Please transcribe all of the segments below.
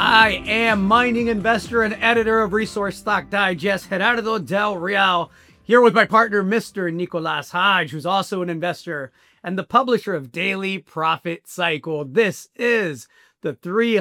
I am mining investor and editor of Resource Stock Digest, Gerardo Del Real, here with my partner, Mr. Nicolas Hodge, who's also an investor and the publisher of Daily Profit Cycle. This is the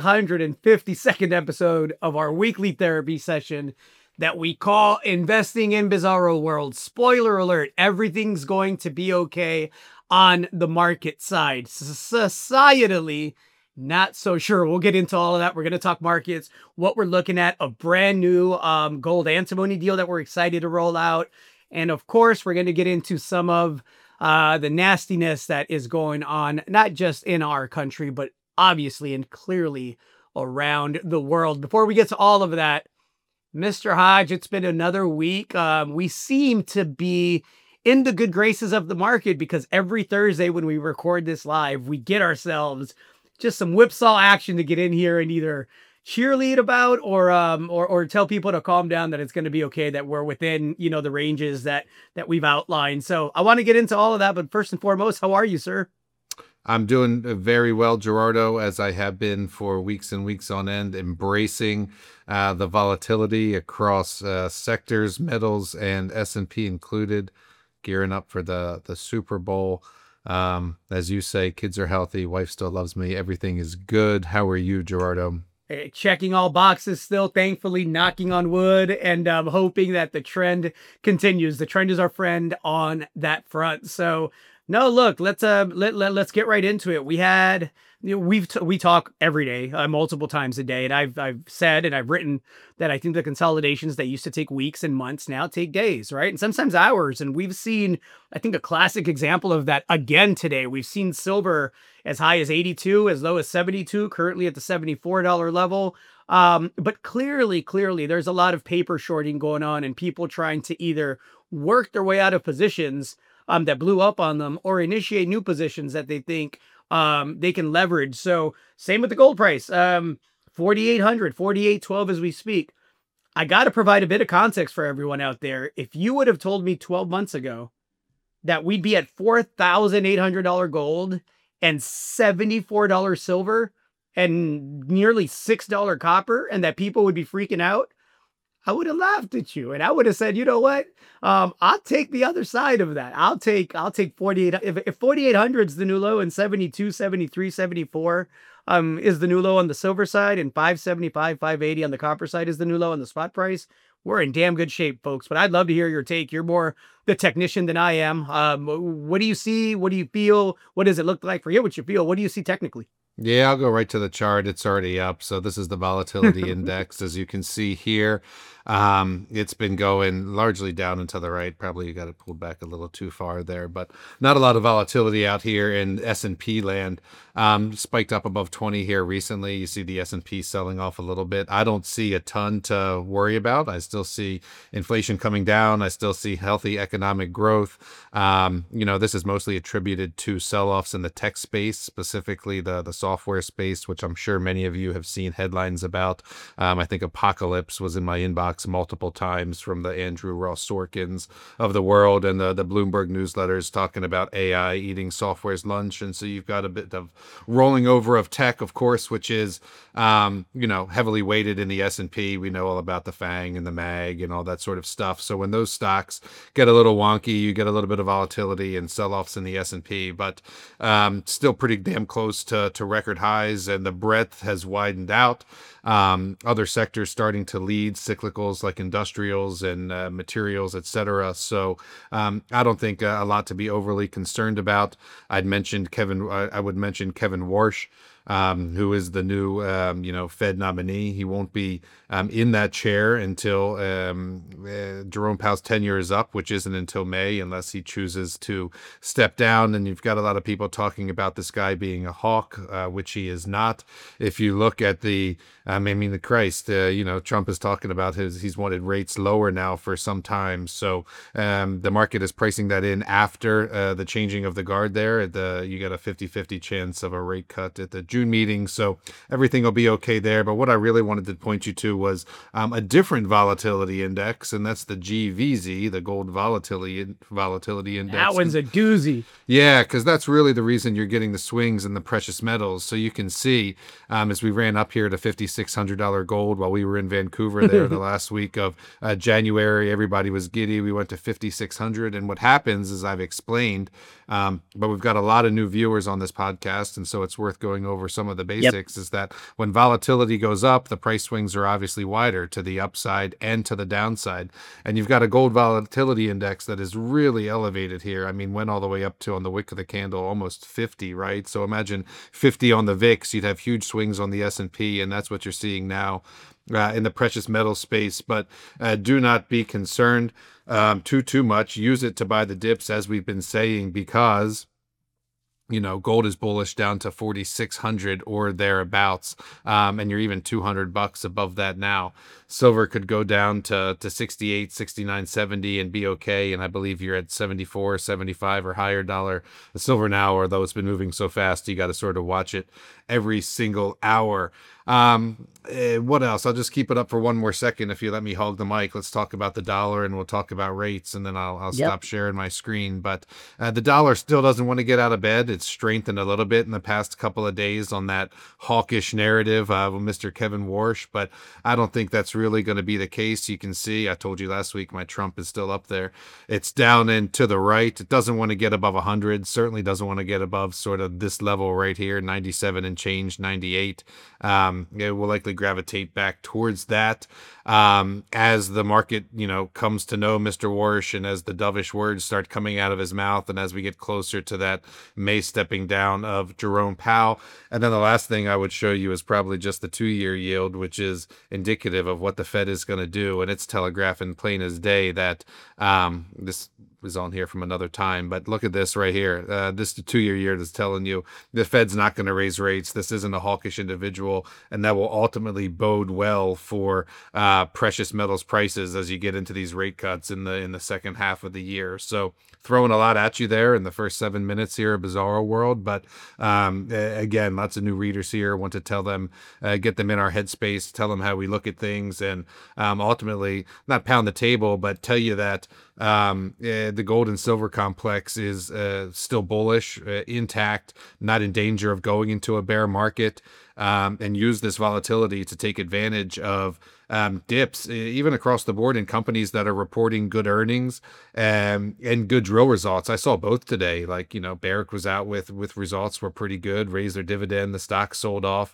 352nd episode of our weekly therapy session that we call Investing in Bizarro World. Spoiler alert, everything's going to be okay on the market side. Societally, not so sure. We'll get into all of that. We're going to talk markets, what we're looking at, a brand new gold antimony deal that we're excited to roll out. And of course, we're going to get into some of the nastiness that is going on, not just in our country, but obviously and clearly around the world. Before we get to all of that, Mr. Hodge, it's been another week. We seem to be in the good graces of the market because every Thursday when we record this live, we get ourselves just some whipsaw action to get in here and either cheerlead about or tell people to calm down, that it's going to be okay, that we're within, the ranges that we've outlined. So I want to get into all of that, but first and foremost, how are you, sir? I'm doing very well, Gerardo, as I have been for weeks and weeks on end, embracing the volatility across sectors, metals, and S&P included, gearing up for the Super Bowl. As you say, kids are healthy, wife still loves me, everything is good. How are you, Gerardo? Hey, checking all boxes still, thankfully, knocking on wood, and hoping that the trend continues. The trend is our friend on that front. So no, look, let's get right into it. We talk every day, multiple times a day, and I've said and I've written that I think the consolidations that used to take weeks and months now take days, right? And sometimes hours. And we've seen, I think, a classic example of that again today. We've seen silver as high as 82, as low as 72, currently at the $74 level. But clearly, there's a lot of paper shorting going on and people trying to either work their way out of positions that blew up on them, or initiate new positions that they think they can leverage. So same with the gold price, 4,800, 4,812 as we speak. I got to provide a bit of context for everyone out there. If you would have told me 12 months ago that we'd be at $4,800 gold and $74 silver and nearly $6 copper, and that people would be freaking out, I would have laughed at you, and I would have said, you know what? I'll take the other side of that. I'll take 48. If 4,800 is the new low and 72, 73, 74 is the new low on the silver side, and 575, 580 on the copper side is the new low on the spot price, we're in damn good shape, folks. But I'd love to hear your take. You're more the technician than I am. What do you see? What do you feel? What does it look like? Forget what you feel. What do you see technically? Yeah, I'll go right to the chart. It's already up. So this is the volatility index. As you can see here, it's been going largely down and to the right. Probably you got it pulled back a little too far there, but not a lot of volatility out here in S&P land. Spiked up above 20 here recently. You see the S&P selling off a little bit. I don't see a ton to worry about. I still see inflation coming down. I still see healthy economic growth. This is mostly attributed to sell-offs in the tech space, specifically the software space, which I'm sure many of you have seen headlines about. I think Apocalypse was in my inbox multiple times from the Andrew Ross Sorkins of the world and the Bloomberg newsletters talking about AI eating software's lunch. And so you've got a bit of rolling over of tech, of course, which is, heavily weighted in the S&P. We know all about the FANG and the MAG and all that sort of stuff. So when those stocks get a little wonky, you get a little bit of volatility and sell-offs in the S&P, but still pretty damn close to record highs, and the breadth has widened out. Other sectors starting to lead, cyclicals like industrials and materials, etc. So I don't think a lot to be overly concerned about. I would mention Kevin Warsh, who is the new, Fed nominee. He won't be in that chair until Jerome Powell's tenure is up, which isn't until May, unless he chooses to step down. And you've got a lot of people talking about this guy being a hawk, which he is not. If you look at Trump is talking about he's wanted rates lower now for some time. So the market is pricing that in after the changing of the guard there. You got a 50-50 chance of a rate cut at the June meeting, so everything will be okay there. But what I really wanted to point you to was a different volatility index, and that's the GVZ, the Gold Volatility That Index. one's a doozy. Yeah, because that's really the reason you're getting the swings in the precious metals. So you can see as we ran up here to $5,600 gold while we were in Vancouver there the last week of January, everybody was giddy. We went to 5,600. And what happens, as I've explained, but we've got a lot of new viewers on this podcast, and so it's worth going over some of the basics, is that when volatility goes up, the price swings are obviously wider to the upside and to the downside. And you've got a gold volatility index that is really elevated here. I mean, went all the way up to, on the wick of the candle, almost 50, right? So imagine 50 on the VIX, you'd have huge swings on the S&P, and that's what you're seeing now in the precious metal space. But do not be concerned too much. Use it to buy the dips, as we've been saying, because gold is bullish down to 4,600 or thereabouts, and you're even $200 above that now. Silver could go down to 68, 69, 70 and be okay, and I believe you're at 74, 75 or higher dollar the silver now, although it's been moving so fast, you got to sort of watch it every single hour. What else? I'll just keep it up for one more second if you let me hog the mic. Let's talk about the dollar, and we'll talk about rates, and then I'll stop sharing my screen. But the dollar still doesn't want to get out of bed. It's strengthened a little bit in the past couple of days on that hawkish narrative with Mr. Kevin Warsh, but I don't think that's really going to be the case. You can see, I told you last week, my Trump is still up there. It's down and to the right. It doesn't want to get above 100. Certainly doesn't want to get above sort of this level right here, 97 and change, 98. It will likely gravitate back towards that as the market, comes to know Mr. Warsh, and as the dovish words start coming out of his mouth, and as we get closer to that May stepping down of Jerome Powell. And then the last thing I would show you is probably just the 2-year yield, which is indicative of what the Fed is going to do, and it's telegraphing plain as day that this was on here from another time, but look at this right here. This 2-year yield is telling you the Fed's not going to raise rates. This isn't a hawkish individual, and that will ultimately bode well for precious metals prices as you get into these rate cuts in the second half of the year. So throwing a lot at you there in the first 7 minutes here of Bizarro World, but again, lots of new readers here. Want to tell them, get them in our headspace, tell them how we look at things, and ultimately not pound the table, but tell you that the gold and silver complex is still bullish, intact, not in danger of going into a bear market, and use this volatility to take advantage of dips, even across the board in companies that are reporting good earnings and good drill results. I saw both today. Like, Barrick was out with results were pretty good, raised their dividend, the stock sold off.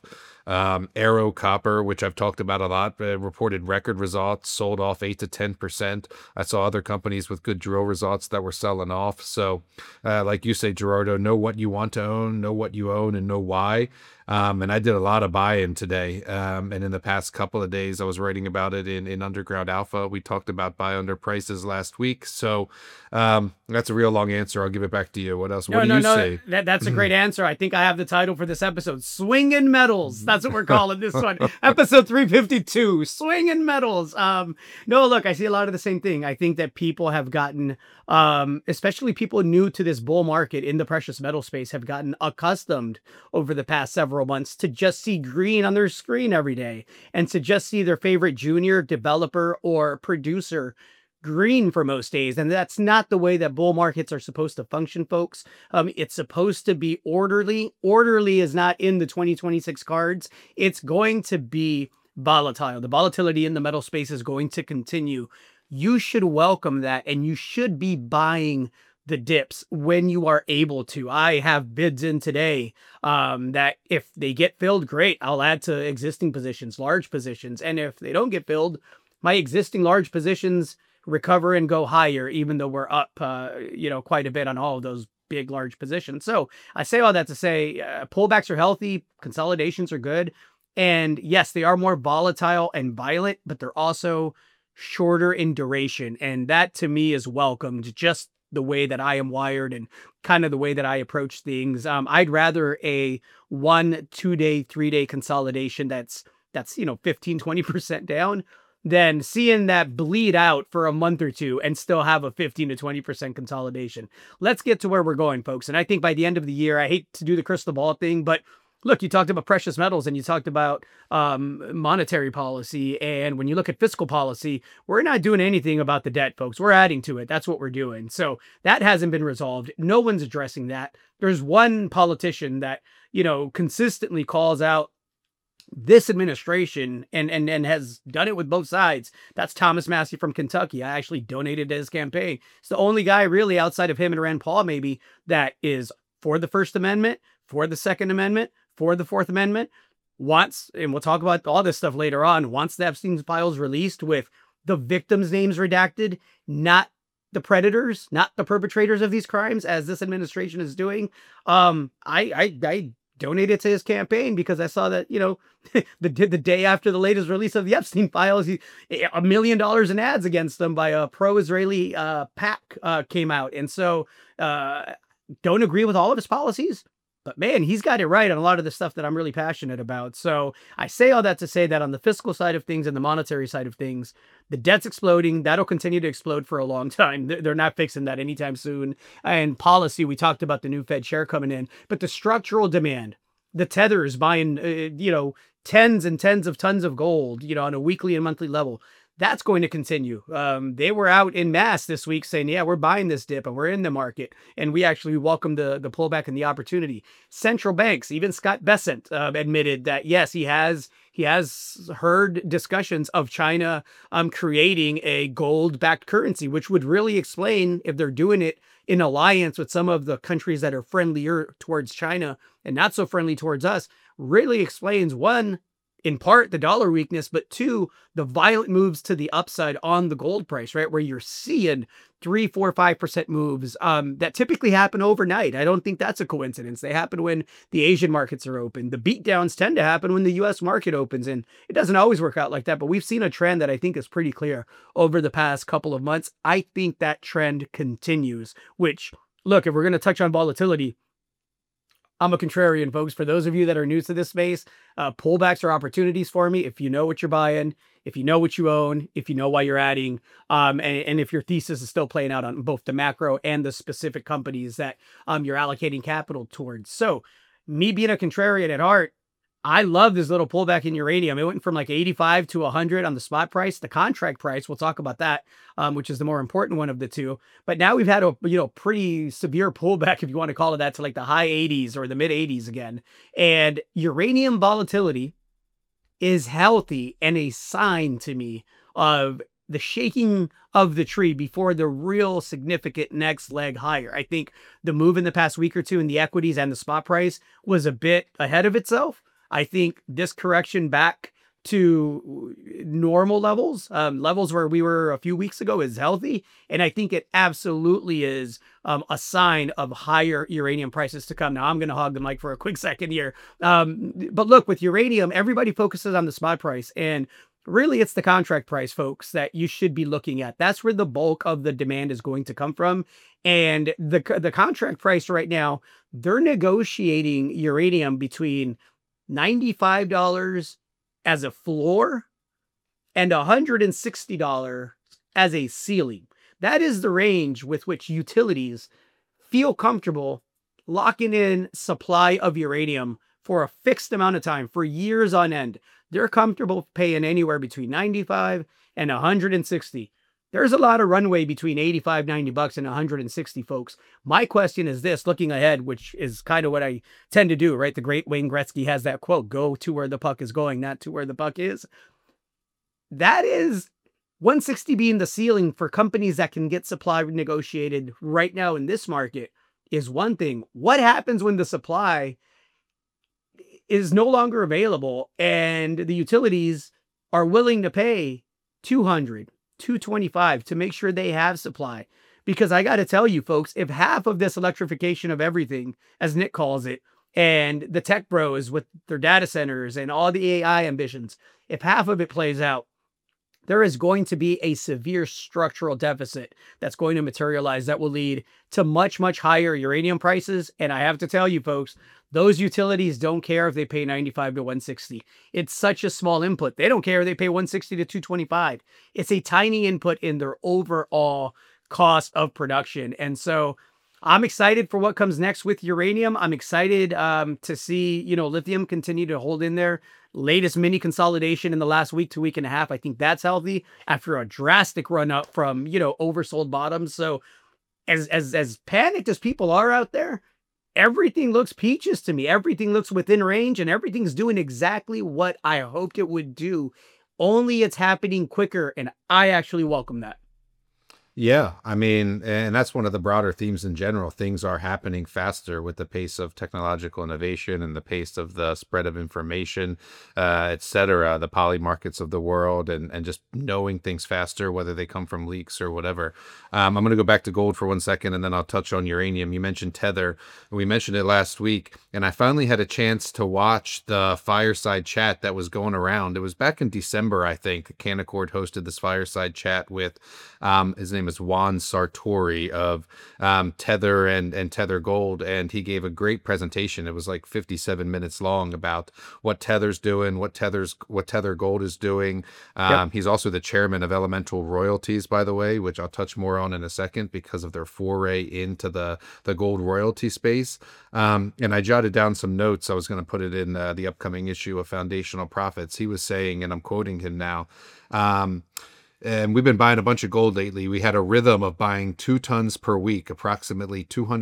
Arrow Copper, which I've talked about a lot, reported record results, sold off 8 to 10%. I saw other companies with good drill results that were selling off. So, like you say, Gerardo, know what you want to own, know what you own, and know why. And I did a lot of buy-in today. And in the past couple of days, I was writing about it in Underground Alpha. We talked about buy under prices last week. So that's a real long answer. I'll give it back to you. What else? What do you say? That's a great answer. I think I have the title for this episode, Swingin' Metals. That's what we're calling this one. Episode 352, Swingin' Metals. No, look, I see a lot of the same thing. I think that people have gotten, especially people new to this bull market in the precious metal space, have gotten accustomed over the past several months to just see green on their screen every day, and to just see their favorite junior developer or producer green for most days. And that's not the way that bull markets are supposed to function, folks. It's supposed to be orderly. Orderly is not in the 2026 cards. It's going to be volatile. The volatility in the metal space is going to continue. You should welcome that, and you should be buying the dips when you are able to. I have bids in today that if they get filled, great. I'll add to existing positions, large positions. And if they don't get filled, my existing large positions recover and go higher, even though we're up, quite a bit on all of those big, large positions. So I say all that to say pullbacks are healthy. Consolidations are good. And yes, they are more volatile and violent, but they're also shorter in duration. And that to me is welcomed, just the way that I am wired and kind of the way that I approach things. I'd rather a 1, 2 day, 3 day consolidation that's 15, 20% down than seeing that bleed out for a month or two and still have a 15 to 20% consolidation. Let's get to where we're going, folks. And I think by the end of the year, I hate to do the crystal ball thing, but look, you talked about precious metals and you talked about monetary policy. And when you look at fiscal policy, we're not doing anything about the debt, folks. We're adding to it. That's what we're doing. So that hasn't been resolved. No one's addressing that. There's one politician that, consistently calls out this administration and has done it with both sides. That's Thomas Massey from Kentucky. I actually donated to his campaign. It's the only guy really outside of him and Rand Paul maybe that is for the First Amendment, for the Second Amendment, for the Fourth Amendment, wants, and we'll talk about all this stuff later on, wants the Epstein files released with the victims' names redacted, not the predators, not the perpetrators of these crimes, as this administration is doing. I donated to his campaign because I saw that, the day after the latest release of the Epstein files, $1 million in ads against them by a pro-Israeli PAC came out. And so don't agree with all of his policies, but man, he's got it right on a lot of the stuff that I'm really passionate about. So I say all that to say that on the fiscal side of things and the monetary side of things, the debt's exploding. That'll continue to explode for a long time. They're not fixing that anytime soon. And policy, we talked about the new Fed chair coming in, but the structural demand, the tethers buying, tens and tens of tons of gold, on a weekly and monthly level, that's going to continue. They were out in mass this week saying, yeah, we're buying this dip and we're in the market. And we actually welcome the pullback and the opportunity. Central banks, even Scott Bessent admitted that, yes, he has heard discussions of China creating a gold-backed currency, which would really explain, if they're doing it in alliance with some of the countries that are friendlier towards China and not so friendly towards us, really explains, one, in part the dollar weakness, but two, the violent moves to the upside on the gold price, right? Where you're seeing 3, 4, 5% moves that typically happen overnight. I don't think that's a coincidence. They happen when the Asian markets are open. The beatdowns tend to happen when the US market opens, and it doesn't always work out like that, but we've seen a trend that I think is pretty clear over the past couple of months. I think that trend continues, which, look, if we're going to touch on volatility, I'm a contrarian, folks. For those of you that are new to this space, pullbacks are opportunities for me. If you know what you're buying, if you know what you own, if you know why you're adding, and if your thesis is still playing out on both the macro and the specific companies that you're allocating capital towards. So me being a contrarian at heart, I love this little pullback in uranium. It went from like 85 to 100 on the spot price. The contract price, we'll talk about that, which is the more important one of the two. But now we've had a pretty severe pullback, if you want to call it that, to like the high 80s or the mid 80s again. And uranium volatility is healthy and a sign to me of the shaking of the tree before the real significant next leg higher. I think the move in the past week or two in the equities and the spot price was a bit ahead of itself. I think this correction back to normal levels, levels where we were a few weeks ago, is healthy. And I think it absolutely is a sign of higher uranium prices to come. Now, I'm going to hog the mic for a quick second here. But look, with uranium, everybody focuses on the spot price. And really, it's the contract price, folks, that you should be looking at. That's where the bulk of the demand is going to come from. And the contract price right now, they're negotiating uranium between $95 as a floor and $160 as a ceiling. That is the range with which utilities feel comfortable locking in supply of uranium for a fixed amount of time, for years on end. They're comfortable paying anywhere between $95 and $160. There's a lot of runway between $85, $90 and $160, folks. My question is this, looking ahead, which is kind of what I tend to do, right? The great Wayne Gretzky has that quote, go to where the puck is going, not to where the puck is. That is 160 being the ceiling for companies that can get supply negotiated right now in this market is one thing. What happens when the supply is no longer available and the utilities are willing to pay $200, $225 to make sure they have supply? Because I got to tell you, folks, if half of this electrification of everything, as Nick calls it, and the tech bros with their data centers and all the AI ambitions, if half of it plays out, there is going to be a severe structural deficit that's going to materialize that will lead to much, much higher uranium prices. And I have to tell you, folks, those utilities don't care if they pay 95 to 160. It's such a small input. They don't care if they pay 160 to 225. It's a tiny input in their overall cost of production. And so I'm excited for what comes next with uranium. I'm excited to see, lithium continue to hold in there. Latest mini consolidation in the last week to week and a half. I think that's healthy after a drastic run up from, oversold bottoms. So as panicked as people are out there, everything looks peaches to me. Everything looks within range and everything's doing exactly what I hoped it would do. Only it's happening quicker, and I actually welcome that. Yeah, I mean, and that's one of the broader themes in general. Things are happening faster with the pace of technological innovation and the pace of the spread of information, et cetera, the poly markets of the world, and just knowing things faster, whether they come from leaks or whatever. I'm going to go back to gold for 1 second, and then I'll touch on uranium. You mentioned Tether. We mentioned it last week, and I finally had a chance to watch the fireside chat that was going around. It was back in December, I think. Canaccord hosted this fireside chat with his name is Juan Sartori of Tether and Tether Gold, and he gave a great presentation. It was like 57 minutes long about what Tether's doing, what Tether Gold is doing. Yep. He's also the chairman of Elemental Royalties, by the way, which I'll touch more on in a second because of their foray into the gold royalty space. And I jotted down some notes. I was going to put it in the upcoming issue of Foundational Profits. He was saying, and I'm quoting him now, and we've been buying a bunch of gold lately. We had a rhythm of buying 2 tons per week, approximately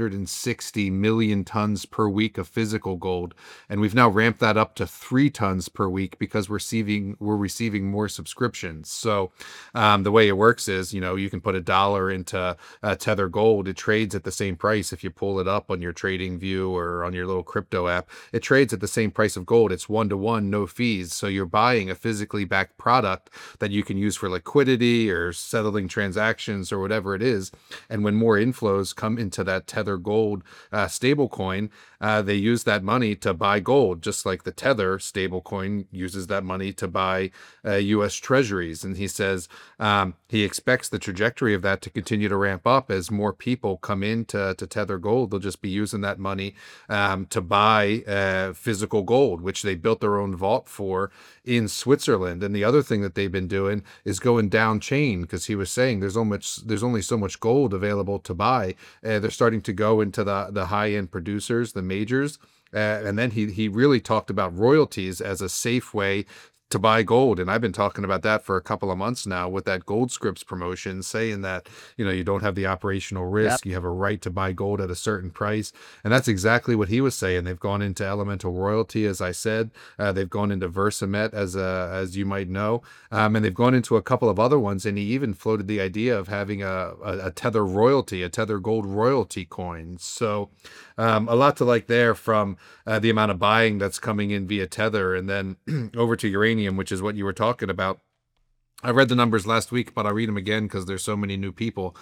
260 million tons per week of physical gold. And we've now ramped that up to 3 tons per week because we're receiving more subscriptions. So the way it works is, you can put $1 into Tether Gold. It trades at the same price. If you pull it up on your Trading View or on your little crypto app, it trades at the same price of gold. It's 1-to-1, no fees. So you're buying a physically backed product that you can use for liquidity or settling transactions or whatever it is. And when more inflows come into that Tether Gold stablecoin, they use that money to buy gold, just like the Tether stablecoin uses that money to buy U.S. treasuries. And he says he expects the trajectory of that to continue to ramp up as more people come into Tether Gold. They'll just be using that money to buy physical gold, which they built their own vault for in Switzerland. And the other thing that they've been doing is going down chain, because he was saying there's only so much gold available to buy. They're starting to go into the high end producers, the majors. And then he really talked about royalties as a safe way to buy gold. And I've been talking about that for a couple of months now with that Gold Scripts promotion, saying that, you don't have the operational risk. Yep. You have a right to buy gold at a certain price. And that's exactly what he was saying. They've gone into Elemental Royalty, as I said. They've gone into Versamet, as you might know. And they've gone into a couple of other ones. And he even floated the idea of having a Tether royalty, a Tether Gold royalty coin. So a lot to like there from the amount of buying that's coming in via Tether. And then over to uranium, which is what you were talking about. I read the numbers last week, but I'll read them again because there's so many new people.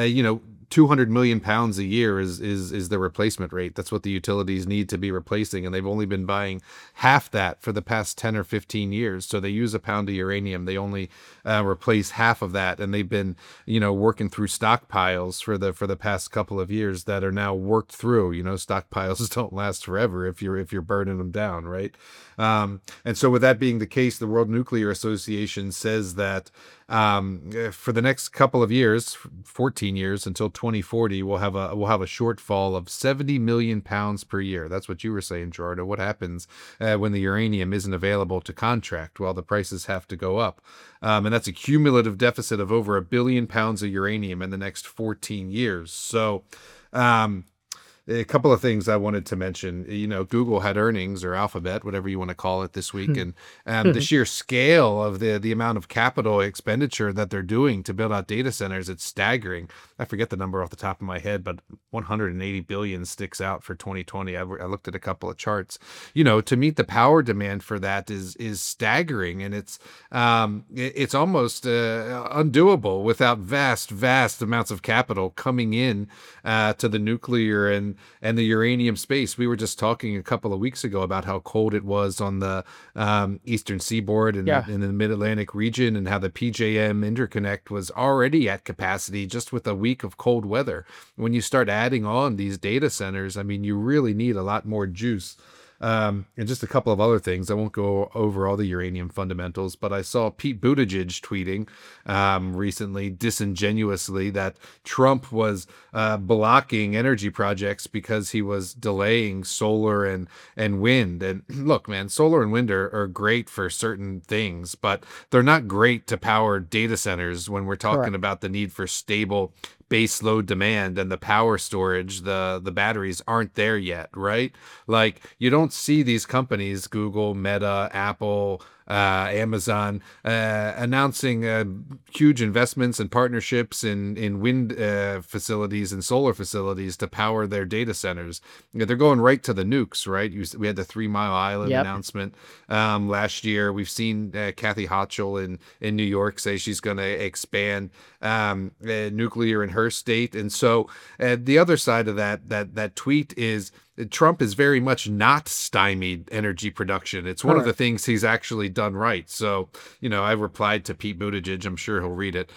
200 million pounds a year is the replacement rate. That's what the utilities need to be replacing, and they've only been buying half that for the past 10 or 15 years. So they use a pound of uranium, they only replace half of that, and they've been working through stockpiles for the past couple of years that are now worked through. Stockpiles don't last forever if you're burning them down, right? And so with that being the case, the World Nuclear Association says that for the next couple of years, 14 years until 2040, we'll have a shortfall of 70 million pounds per year. That's what you were saying, Gerardo. What happens when the uranium isn't available to contract? Well, the prices have to go up. And that's a cumulative deficit of over 1 billion pounds of uranium in the next 14 years. So, a couple of things I wanted to mention. Google had earnings, or Alphabet, whatever you want to call it, this week, and the sheer scale of the amount of capital expenditure that they're doing to build out data centers, it's staggering. I forget the number off the top of my head, but 180 billion sticks out for 2020. I looked at a couple of charts. To meet the power demand for that is staggering, and it's almost undoable without vast amounts of capital coming in to the nuclear and the uranium space. We were just talking a couple of weeks ago about how cold it was on the eastern seaboard and in the mid-Atlantic region, and how the PJM interconnect was already at capacity just with a week of cold weather. When you start adding on these data centers, I mean, you really need a lot more juice. And just a couple of other things. I won't go over all the uranium fundamentals, but I saw Pete Buttigieg tweeting recently, disingenuously, that Trump was blocking energy projects because he was delaying solar and wind. And look, man, solar and wind are great for certain things, but they're not great to power data centers when we're talking Correct. about the need for stable base load demand, and the power storage, the batteries aren't there yet, right? Like, you don't see these companies, Google, Meta, Apple, Amazon, announcing huge investments and partnerships in wind facilities and solar facilities to power their data centers. They're going right to the nukes, right? We had the 3 Mile Island Yep. announcement last year. We've seen Kathy Hochul in New York say she's going to expand nuclear in her state. And so the other side of that tweet is Trump is very much not stymied energy production. It's one of the Correct. things he's actually done right. So, I replied to Pete Buttigieg. I'm sure he'll read it.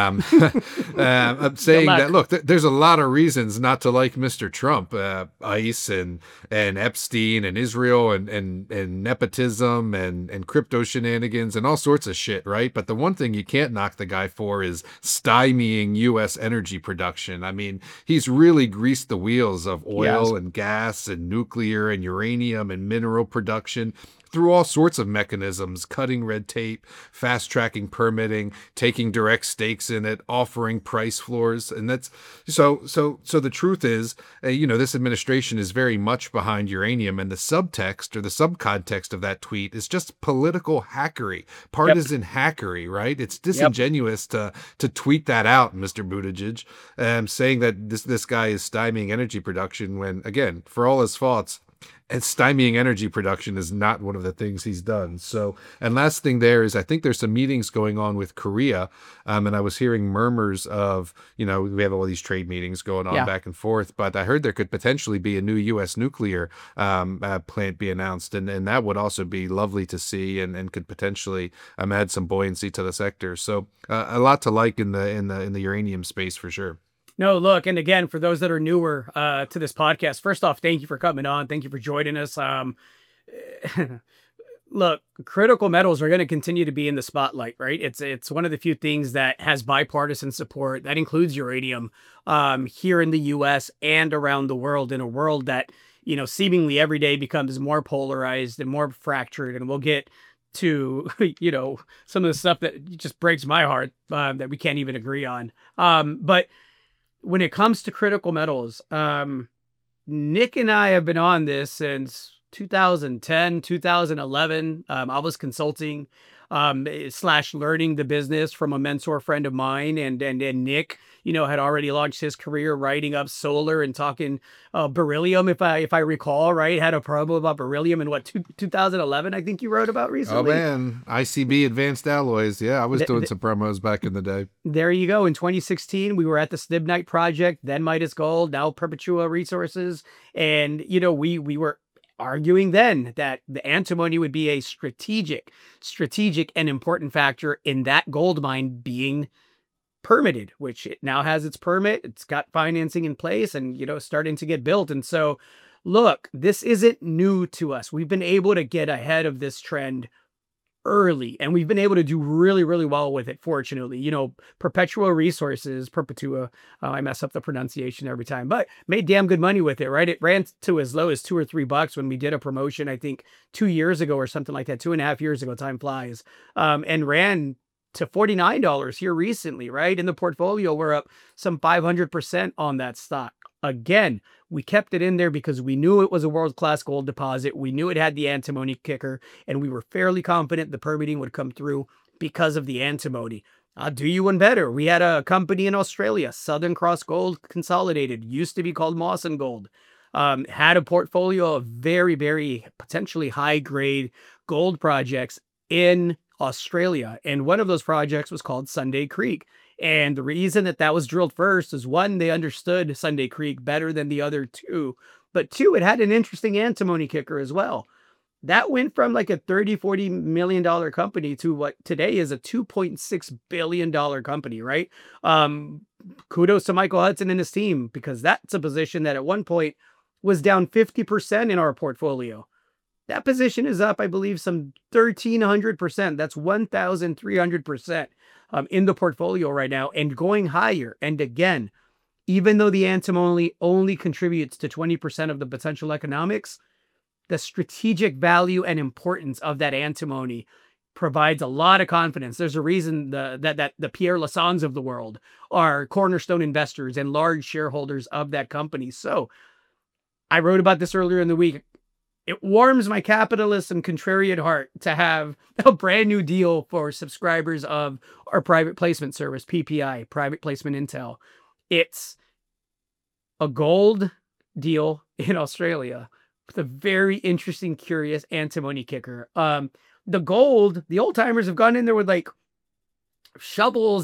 I'm Good saying that, luck. look, there's a lot of reasons not to like Mr. Trump. ICE and Epstein and Israel and nepotism and crypto shenanigans and all sorts of shit, right? But the one thing you can't knock the guy for is stymieing U.S. energy production. I mean, he's really greased the wheels of Yes. oil and gas and nuclear and uranium and mineral production through all sorts of mechanisms, cutting red tape, fast tracking permitting, taking direct stakes in it, offering price floors. And that's so the truth is, this administration is very much behind uranium, and the subtext or the subcontext of that tweet is just political hackery, Yep. partisan hackery, right? It's Yep. disingenuous to tweet that out, Mr. Buttigieg, saying that this guy is stymieing energy production when, again, for all his faults, and stymieing energy production is not one of the things he's done. So, and last thing there is, I think there's some meetings going on with Korea, and I was hearing murmurs of, we have all these trade meetings going on Yeah. back and forth, but I heard there could potentially be a new U.S. nuclear plant be announced, and that would also be lovely to see, and could potentially add some buoyancy to the sector. So, a lot to like in the uranium space for sure. No, look, and again, for those that are newer to this podcast, first off, thank you for coming on. Thank you for joining us. Look, critical metals are going to continue to be in the spotlight, right? It's one of the few things that has bipartisan support. That includes uranium here in the U.S. and around the world, in a world that, seemingly every day becomes more polarized and more fractured. And we'll get to, some of the stuff that just breaks my heart that we can't even agree on. But when it comes to critical metals, Nick and I have been on this since 2010, 2011. I was consulting slash learning the business from a mentor friend of mine, and Nick, had already launched his career writing up solar and talking beryllium, if I recall, right? Had a promo about beryllium in 2011, I think you wrote about Oh recently. man, ICB Advanced Alloys. Yeah, I was doing some promos back in the day. There you go. In 2016, we were at the Stibnite project, then Midas Gold, now Perpetua Resources. And, we were arguing then that the antimony would be a strategic and important factor in that gold mine being permitted, which it now has its permit. It's got financing in place and, starting to get built. And so, look, this isn't new to us. We've been able to get ahead of this trend early, and we've been able to do really, really well with it, fortunately. Perpetua Resources, Perpetua, I mess up the pronunciation every time, but made damn good money with it, right? It ran to as low as $2 or $3 when we did a promotion, I think 2 years ago or something like that, 2.5 years ago, time flies, and ran to $49 here recently, right? In the portfolio, we're up some 500% on that stock. Again, we kept it in there because we knew it was a world-class gold deposit. We knew it had the antimony kicker, and we were fairly confident the permitting would come through because of the antimony. I'll do you one better. We had a company in Australia, Southern Cross Gold Consolidated, used to be called Mawson Gold, had a portfolio of very, very potentially high-grade gold projects in Australia. And one of those projects was called Sunday Creek. And the reason that was drilled first is, one, they understood Sunday Creek better than the other two, but two, it had an interesting antimony kicker as well. That went from like a $30-40 million company to what today is a $2.6 billion company, right? Kudos to Michael Hudson and his team, because that's a position that at one point was down 50% in our portfolio. That position is up, I believe, some 1,300%. That's 1,300% in the portfolio right now and going higher. And again, even though the antimony only contributes to 20% of the potential economics, the strategic value and importance of that antimony provides a lot of confidence. There's a reason that the Pierre Lassondes of the world are cornerstone investors and large shareholders of that company. So I wrote about this earlier in the week. It warms my capitalist and contrarian heart to have a brand new deal for subscribers of our private placement service, PPI, Private Placement Intel. It's a gold deal in Australia with a very interesting, curious antimony kicker. The gold, the old timers have gone in there with like shovels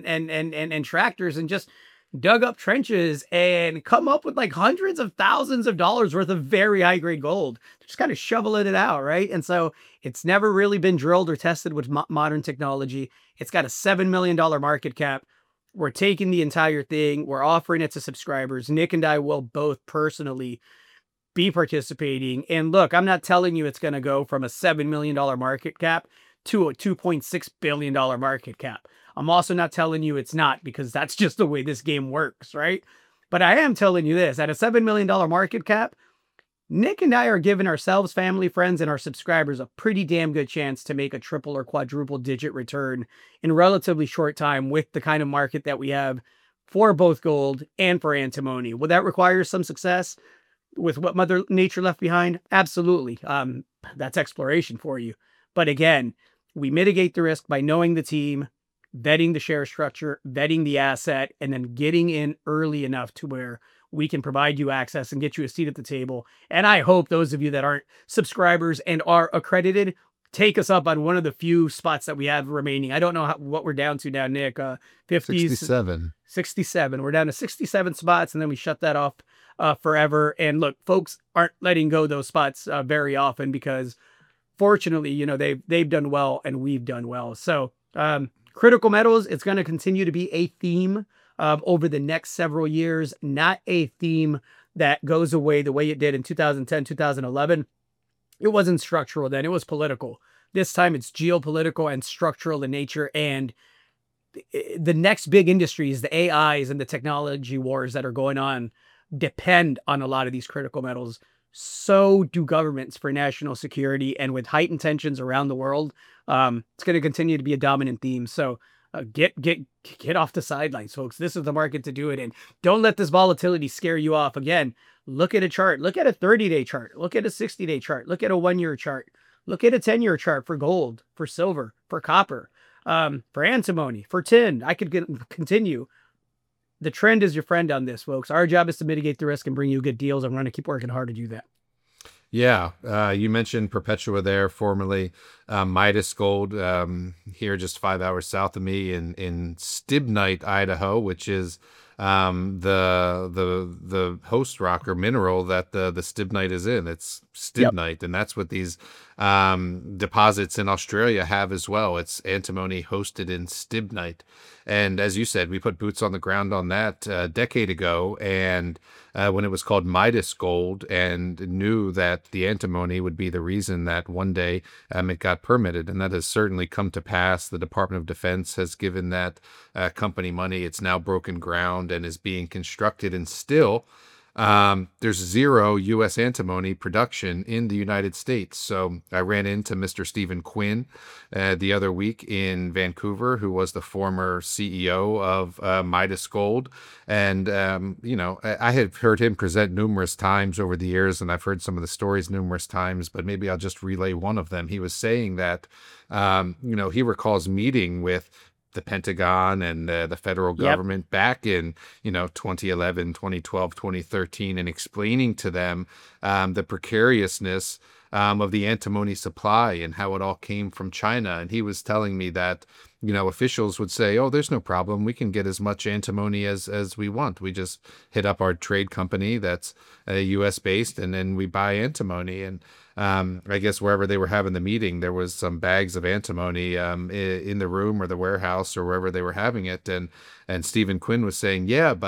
and tractors and just dug up trenches and come up with like hundreds of thousands of dollars worth of very high grade gold, just kind of shoveling it out, right? And so it's never really been drilled or tested with modern technology. It's got a $7 million market cap. We're taking the entire thing. We're offering it to subscribers. Nick and I will both personally be participating. And look, I'm not telling you it's going to go from a $7 million market cap to a $2.6 billion market cap. I'm also not telling you it's not, because that's just the way this game works, right? But I am telling you this, at a $7 million market cap, Nick and I are giving ourselves, family, friends, and our subscribers a pretty damn good chance to make a triple or quadruple digit return in a relatively short time with the kind of market that we have for both gold and for antimony. Will that require some success with what Mother Nature left behind? Absolutely. That's exploration for you. But again, we mitigate the risk by knowing the team, vetting the share structure, vetting the asset, and then getting in early enough to where we can provide you access and get you a seat at the table. And I hope those of you that aren't subscribers and are accredited take us up on one of the few spots that we have remaining. I don't know what we're down to now, Nick. 50s, 67. 67. We're down to 67 spots, and then we shut that off forever. And look, folks aren't letting go those spots very often because, fortunately, you know, they've done well and we've done well. So critical metals, it's going to continue to be a theme over the next several years, not a theme that goes away the way it did in 2010, 2011. It wasn't structural then, it was political. This time it's geopolitical and structural in nature. And the next big industries, the AIs and the technology wars that are going on, depend on a lot of these critical metals. So do governments for national security, and with heightened tensions around the world, it's going to continue to be a dominant theme. So get off the sidelines, folks. This is the market to do it in. Don't let this volatility scare you off. Again, look at a chart. Look at a 30-day chart. Look at a 60-day chart. Look at a 1-year chart. Look at a 10-year chart for gold, for silver, for copper, for antimony, for tin. I could continue. The trend is your friend on this, folks. Our job is to mitigate the risk and bring you good deals. I'm going to keep working hard to do that. Yeah, you mentioned Perpetua there, formerly Midas Gold, here just 5 hours south of me in Stibnite, Idaho, which is the host rock or mineral that the stibnite is in. It's stibnite, yep. And that's what these deposits in Australia have as well. It's antimony hosted in stibnite. And as you said, we put boots on the ground on that a decade ago, and when it was called Midas Gold, and knew that the antimony would be the reason that one day it got permitted. And that has certainly come to pass. The Department of Defense has given that company money. It's now broken ground and is being constructed, and still there's zero U.S. antimony production in the United States. So I ran into Mr. Stephen Quinn the other week in Vancouver, who was the former CEO of Midas Gold. And, I had heard him present numerous times over the years, and I've heard some of the stories numerous times, but maybe I'll just relay one of them. He was saying that, he recalls meeting with the Pentagon and the federal government back in, 2011, 2012, 2013, and explaining to them the precariousness of the antimony supply and how it all came from China. And he was telling me that, officials would say, oh, there's no problem. We can get as much antimony as we want. We just hit up our trade company that's U.S. based, and then we buy antimony. And I guess wherever they were having the meeting, there was some bags of antimony in the room or the warehouse or wherever they were having it. And Stephen Quinn was saying, yeah, but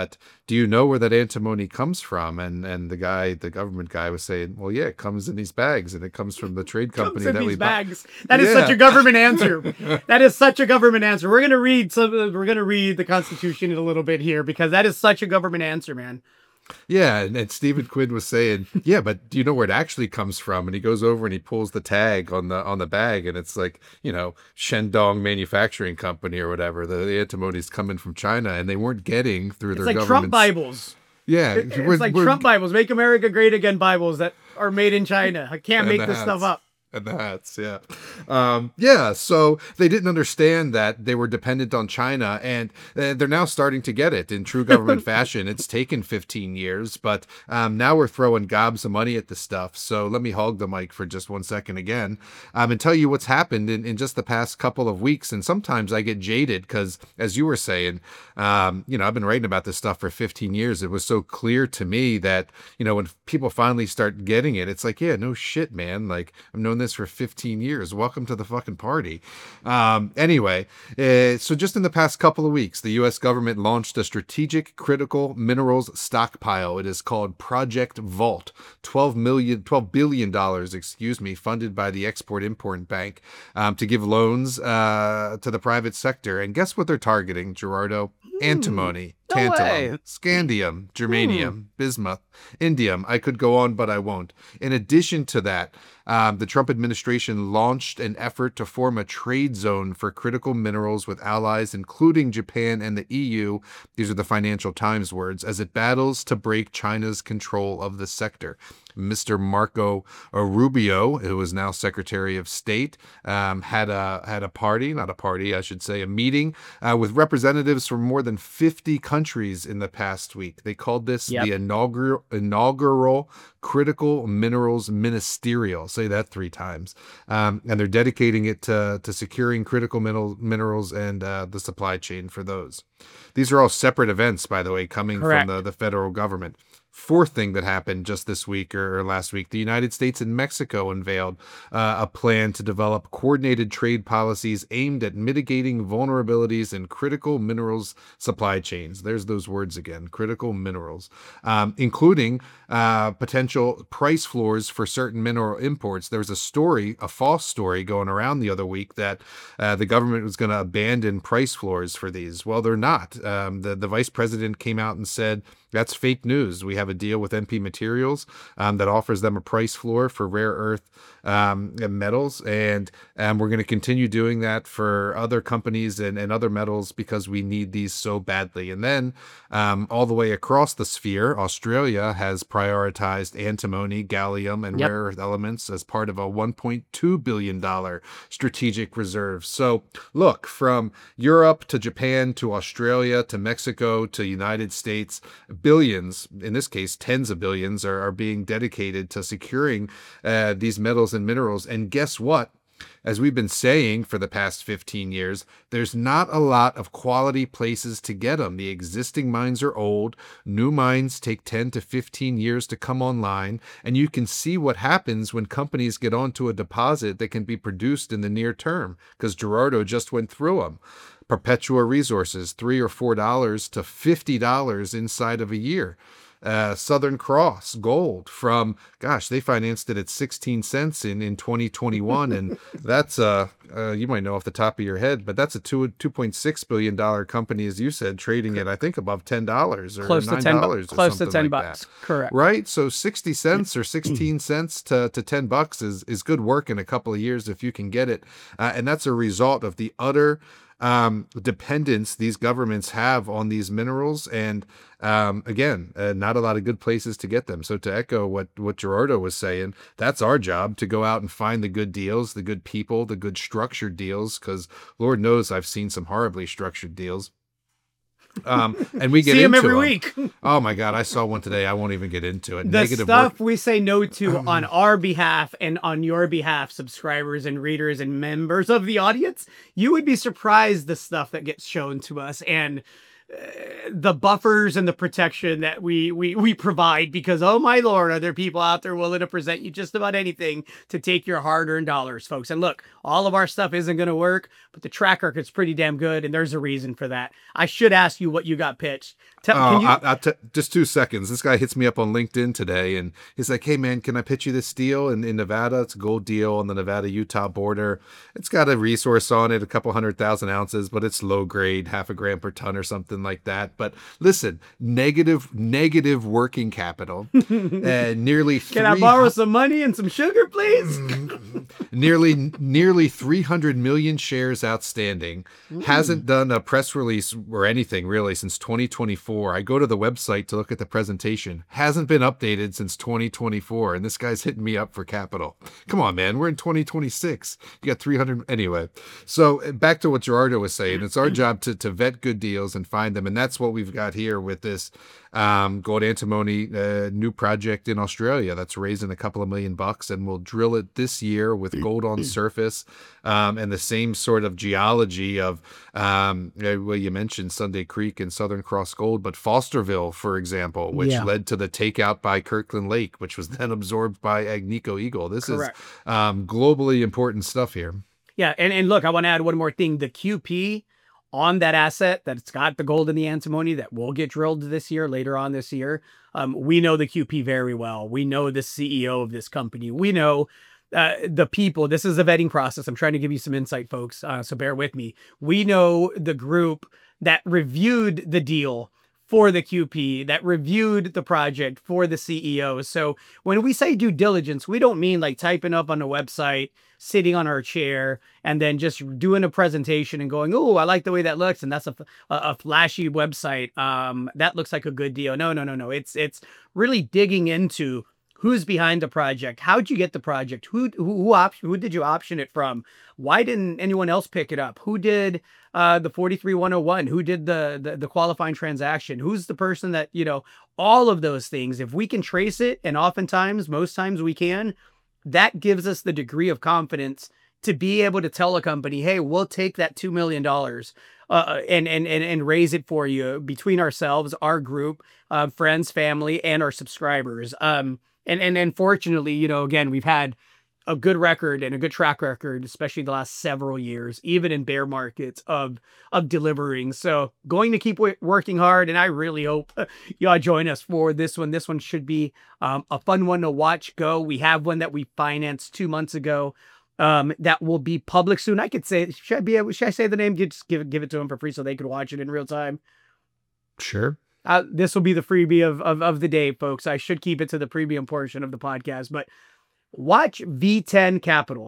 do you know where that antimony comes from? And the government guy was saying, well, yeah, it comes in these bags, and it comes from the trade company that we buy. Bags. That is such a government answer. That is such a government answer. We're gonna read the Constitution in a little bit here, because that is such a government answer, man. Yeah, and Stephen Quinn was saying, yeah, but do you know where it actually comes from? And he goes over and he pulls the tag on the bag, and it's like, Shandong Manufacturing Company or whatever. The antimony's coming from China, and they weren't getting through their government. Trump Bibles. Yeah, it's like Trump Bibles, Make America Great Again Bibles that are made in China. I can't make this stuff up. And the hats, yeah. So they didn't understand that they were dependent on China, and they're now starting to get it in true government fashion. It's taken 15 years, but now we're throwing gobs of money at the stuff. So let me hog the mic for just 1 second again, and tell you what's happened in just the past couple of weeks. And sometimes I get jaded because, as you were saying, I've been writing about this stuff for 15 years. It was so clear to me that, when people finally start getting it, it's like, yeah, no shit, man. Like, I've known this for 15 years. Welcome to the fucking party. Anyway, so just in the past couple of weeks, the U.S. government launched a strategic critical minerals stockpile. It is called Project Vault. $12 billion, funded by the Export-Import Bank to give loans to the private sector. And guess what they're targeting, Gerardo? Antimony, tantalum, scandium, germanium, bismuth, indium. I could go on, but I won't. In addition to that, the Trump administration launched an effort to form a trade zone for critical minerals with allies, including Japan and the EU. These are the Financial Times words, as it battles to break China's control of the sector. Mr. Marco Rubio, who is now Secretary of State, had a meeting with representatives from more than 50 countries in the past week. They called this the inaugural Critical Minerals Ministerial. Say that 3 times. And they're dedicating it to securing critical minerals and the supply chain for those. These are all separate events, by the way, coming from the federal government. Fourth thing that happened just this week or last week, the United States and Mexico unveiled a plan to develop coordinated trade policies aimed at mitigating vulnerabilities in critical minerals supply chains. There's those words again, critical minerals, including potential price floors for certain mineral imports. There was a false story going around the other week that the government was going to abandon price floors for these. Well, they're not. The vice president came out and said, that's fake news. We have a deal with MP Materials that offers them a price floor for rare earth metals, and we're going to continue doing that for other companies and other metals because we need these so badly. And then all the way across the sphere, Australia has prioritized antimony, gallium, and rare earth elements as part of a $1.2 billion strategic reserve. So look, from Europe to Japan to Australia to Mexico to United States, billions, in this case tens of billions, are being dedicated to securing these metals and minerals. And guess what? As we've been saying for the past 15 years, there's not a lot of quality places to get them. The existing mines are old. New mines take 10 to 15 years to come online. And you can see what happens when companies get onto a deposit that can be produced in the near term, because Gerardo just went through them. Perpetua Resources, $3 or $4 to $50 inside of a year. Southern Cross Gold they financed it at 16 cents in 2021. And that's, you might know off the top of your head, but that's a $2.6 billion company, as you said, trading at, I think, above $10 or close $9 to 10, or close to 10 like bucks. That. Correct. Right. So 60 cents or 16 cents to $10 is good work in a couple of years if you can get it. And that's a result of the utter dependence these governments have on these minerals, and again, not a lot of good places to get them. So to echo what Gerardo was saying, that's our job, to go out and find the good deals, the good people, the good structured deals, because Lord knows I've seen some horribly structured deals. And we get see into them every week. Oh my God, I saw one today. I won't even get into it. The Negative stuff work. we say no to on our behalf and on your behalf, subscribers and readers and members of the audience, you would be surprised the stuff that gets shown to us. And the buffers and the protection that we provide, because oh my lord, are there people out there willing to present you just about anything to take your hard-earned dollars, folks. And look, all of our stuff isn't going to work, but the track record's pretty damn good, and there's a reason for that. I should ask you what you got pitched. Can you just 2 seconds. This guy hits me up on LinkedIn today, and he's like, "Hey man, can I pitch you this deal in Nevada? It's a gold deal on the Nevada-Utah border. It's got a resource on it, a couple 100,000 ounces, but it's low grade, half a gram per ton or something like that. But listen, negative working capital, nearly. Can I borrow some money and some sugar, please? nearly 300 million shares outstanding. Hasn't done a press release or anything really since 2024. I go to the website to look at the presentation. Hasn't been updated since 2024, and this guy's hitting me up for capital. Come on, man. We're in 2026. You got 300 anyway. So back to what Gerardo was saying. It's our job to vet good deals and find them, and that's what we've got here with this gold antimony new project in Australia that's raising a couple of $1 million, and we'll drill it this year with gold on surface, and the same sort of geology of well, you mentioned Sunday Creek and Southern Cross Gold, but Fosterville, for example, which led to the takeout by Kirkland Lake, which was then absorbed by Agnico Eagle. This Correct. Is globally important stuff here. Yeah, and look, I want to add one more thing. The QP on that asset, that's got the gold and the antimony that will get drilled this year, later on this year. We know the QP very well. We know the CEO of this company. We know the people. This is a vetting process. I'm trying to give you some insight, folks, so bear with me. We know the group that reviewed the deal for the QP, that reviewed the project for the CEO. So when we say due diligence, we don't mean like typing up on a website, sitting on our chair, and then just doing a presentation and going, "Oh, I like the way that looks," and that's a flashy website. That looks like a good deal. No. It's really digging into who's behind the project. How'd you get the project? Who did you option it from? Why didn't anyone else pick it up? Who did the 43-101? Who did the qualifying transaction? Who's the person that, all of those things, if we can trace it, and oftentimes, most times we can, that gives us the degree of confidence to be able to tell a company, hey, we'll take that $2 million and raise it for you between ourselves, our group, friends, family, and our subscribers. And fortunately, again, we've had a good record and a good track record, especially the last several years, even in bear markets, of delivering. So going to keep working hard, and I really hope y'all join us for this one. This one should be a fun one to watch go. We have one that we financed 2 months ago that will be public soon. I could say, should I say the name? Just give it to them for free so they could watch it in real time. Sure. This will be the freebie of the day, folks. I should keep it to the premium portion of the podcast, but watch V10 Capital.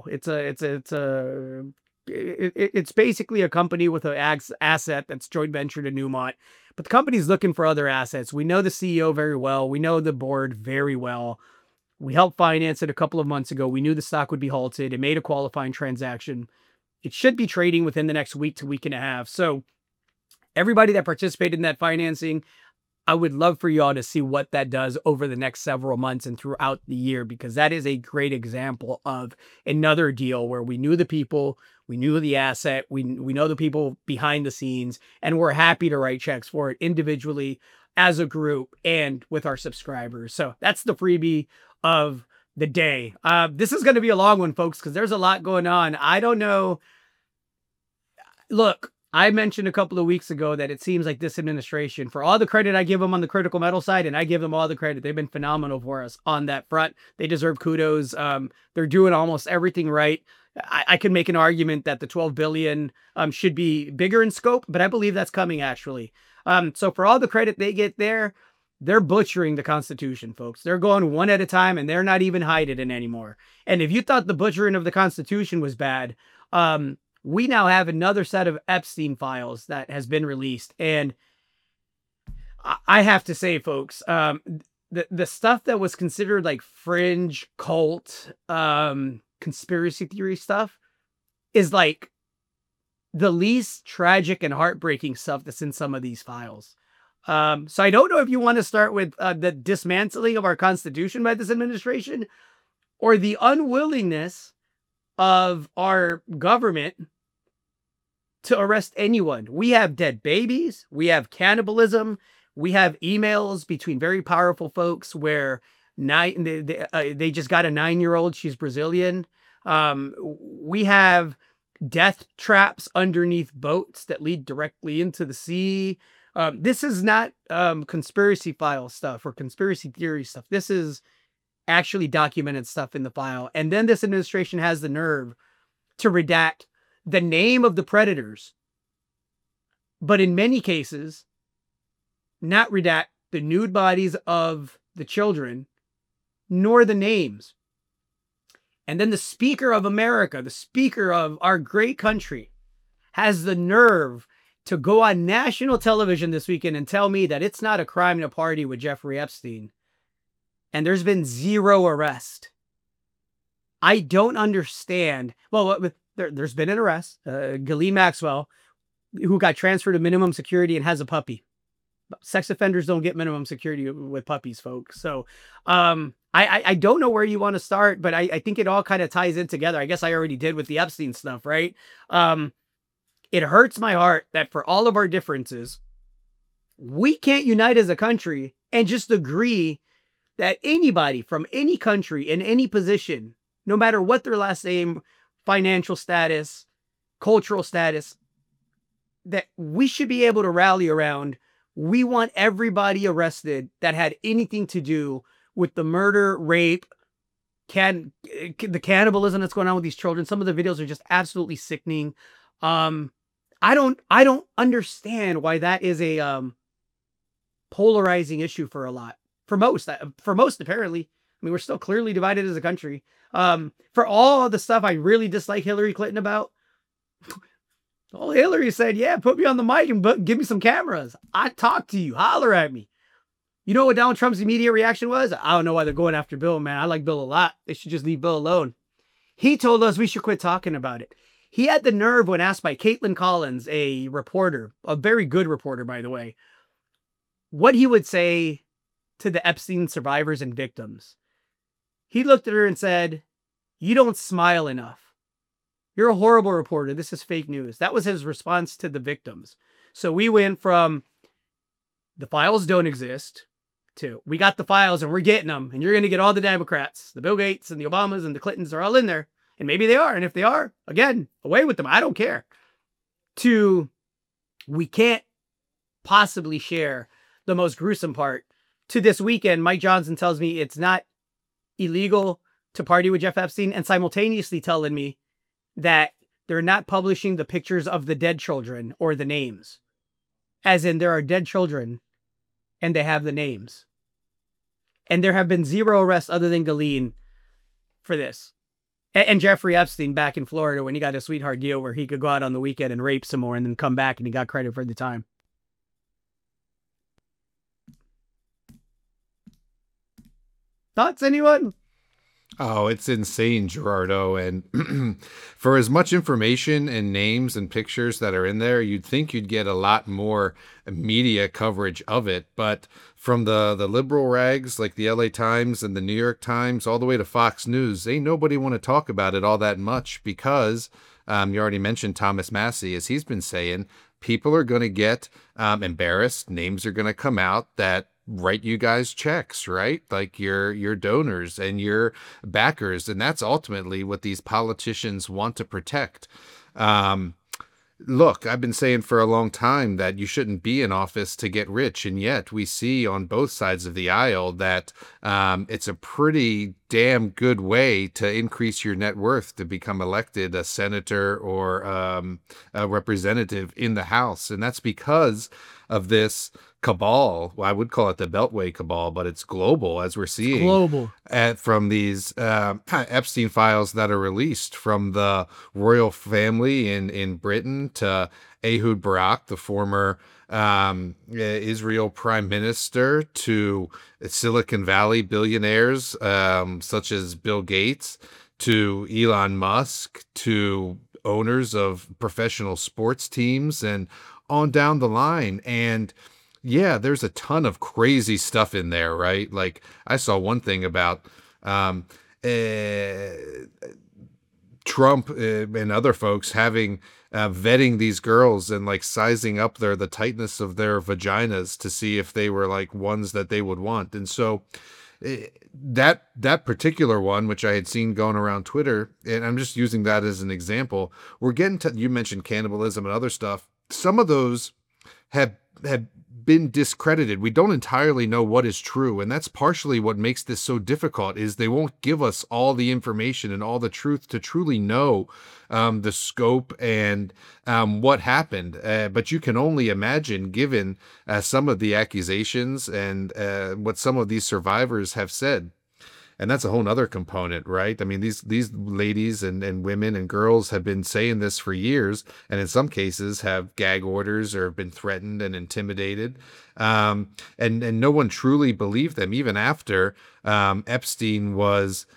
It's basically a company with an asset that's joint venture to Newmont, but the company's looking for other assets. We know the CEO very well. We know the board very well. We helped finance it a couple of months ago. We knew the stock would be halted. It made a qualifying transaction. It should be trading within the next week to week and a half. So everybody that participated in that financing, I would love for y'all to see what that does over the next several months and throughout the year, because that is a great example of another deal where we knew the people, we knew the asset, we know the people behind the scenes, and we're happy to write checks for it individually, as a group, and with our subscribers. So that's the freebie of the day. This is going to be a long one, folks, because there's a lot going on. I don't know. Look, I mentioned a couple of weeks ago that it seems like this administration, for all the credit I give them on the critical metal side, and I give them all the credit, they've been phenomenal for us on that front. They deserve kudos. They're doing almost everything right. I can make an argument that the 12 billion should be bigger in scope, but I believe that's coming actually. So for all the credit they get there, they're butchering the Constitution, folks. They're going one at a time, and they're not even hiding it anymore. And if you thought the butchering of the Constitution was bad, we now have another set of Epstein files that has been released. And I have to say, folks, the stuff that was considered like fringe cult, conspiracy theory stuff is like the least tragic and heartbreaking stuff that's in some of these files. So I don't know if you want to start with the dismantling of our Constitution by this administration, or the unwillingness of our government to arrest anyone. We have dead babies. We have cannibalism. We have emails between very powerful folks where they just got a 9-year-old. She's Brazilian. We have death traps underneath boats that lead directly into the sea. This is not conspiracy file stuff or conspiracy theory stuff. This is actually documented stuff in the file. And then this administration has the nerve to redact the name of the predators, but in many cases, not redact the nude bodies of the children, nor the names. And then the Speaker of America, the Speaker of our great country, has the nerve to go on national television this weekend and tell me that it's not a crime to party with Jeffrey Epstein. And there's been 0 arrest. I don't understand. Well, there's been an arrest. Ghislaine Maxwell, who got transferred to minimum security and has a puppy. Sex offenders don't get minimum security with puppies, folks. So I don't know where you want to start, but I think it all kind of ties in together. I guess I already did with the Epstein stuff, right? It hurts my heart that for all of our differences, we can't unite as a country and just agree that anybody from any country in any position, no matter what their last name, financial status, cultural status, that we should be able to rally around. We want everybody arrested that had anything to do with the murder, rape, the cannibalism that's going on with these children. Some of the videos are just absolutely sickening. I don't understand why that is a polarizing issue for a lot. For most, apparently. I mean, we're still clearly divided as a country. For all the stuff I really dislike Hillary Clinton about, well, Hillary said, yeah, put me on the mic and give me some cameras. I talk to you. Holler at me. You know what Donald Trump's immediate reaction was? I don't know why they're going after Bill, man. I like Bill a lot. They should just leave Bill alone. He told us we should quit talking about it. He had the nerve when asked by Caitlin Collins, a reporter, a very good reporter, by the way, what he would say to the Epstein survivors and victims. He looked at her and said, "You don't smile enough. You're a horrible reporter. This is fake news." That was his response to the victims. So we went from the files don't exist to we got the files and we're getting them. And you're going to get all the Democrats, the Bill Gates and the Obamas and the Clintons are all in there. And maybe they are. And if they are, again, away with them. I don't care. To we can't possibly share the most gruesome part. To this weekend, Mike Johnson tells me it's not illegal to party with Jeff Epstein and simultaneously telling me that they're not publishing the pictures of the dead children or the names. As in, there are dead children and they have the names. And there have been 0 arrests other than Ghislaine for this. And Jeffrey Epstein back in Florida when he got a sweetheart deal where he could go out on the weekend and rape some more and then come back and he got credit for the time. Thoughts, anyone? Oh, it's insane, Gerardo. And for as much information and names and pictures that are in there, you'd think you'd get a lot more media coverage of it. But from the liberal rags like the LA Times and the New York Times all the way to Fox News, ain't nobody want to talk about it all that much because you already mentioned Thomas Massie, as he's been saying, people are going to get embarrassed. Names are going to come out that write you guys checks, right? Like your donors and your backers. And that's ultimately what these politicians want to protect. Look, I've been saying for a long time that you shouldn't be in office to get rich. And yet we see on both sides of the aisle that it's a pretty damn good way to increase your net worth to become elected a senator or a representative in the House. And that's because of this cabal. Well, I would call it the Beltway cabal, but it's global, as we're seeing Global. from these Epstein files that are released from the royal family in Britain to Ehud Barak, the former Israel prime minister, to Silicon Valley billionaires such as Bill Gates, to Elon Musk, to owners of professional sports teams, and on down the line. And yeah, there's a ton of crazy stuff in there, right? Like I saw one thing about Trump and other folks having vetting these girls and like sizing up the tightness of their vaginas to see if they were like ones that they would want. And so that particular one, which I had seen going around Twitter, and I'm just using that as an example, we're getting to, you mentioned cannibalism and other stuff. Some of those have been discredited. We don't entirely know what is true, and that's partially what makes this so difficult, is they won't give us all the information and all the truth to truly know the scope and what happened. But you can only imagine, given some of the accusations and what some of these survivors have said. And that's a whole nother component, right? I mean, these ladies and women and girls have been saying this for years, and in some cases have gag orders or have been threatened and intimidated. And no one truly believed them, even after Epstein was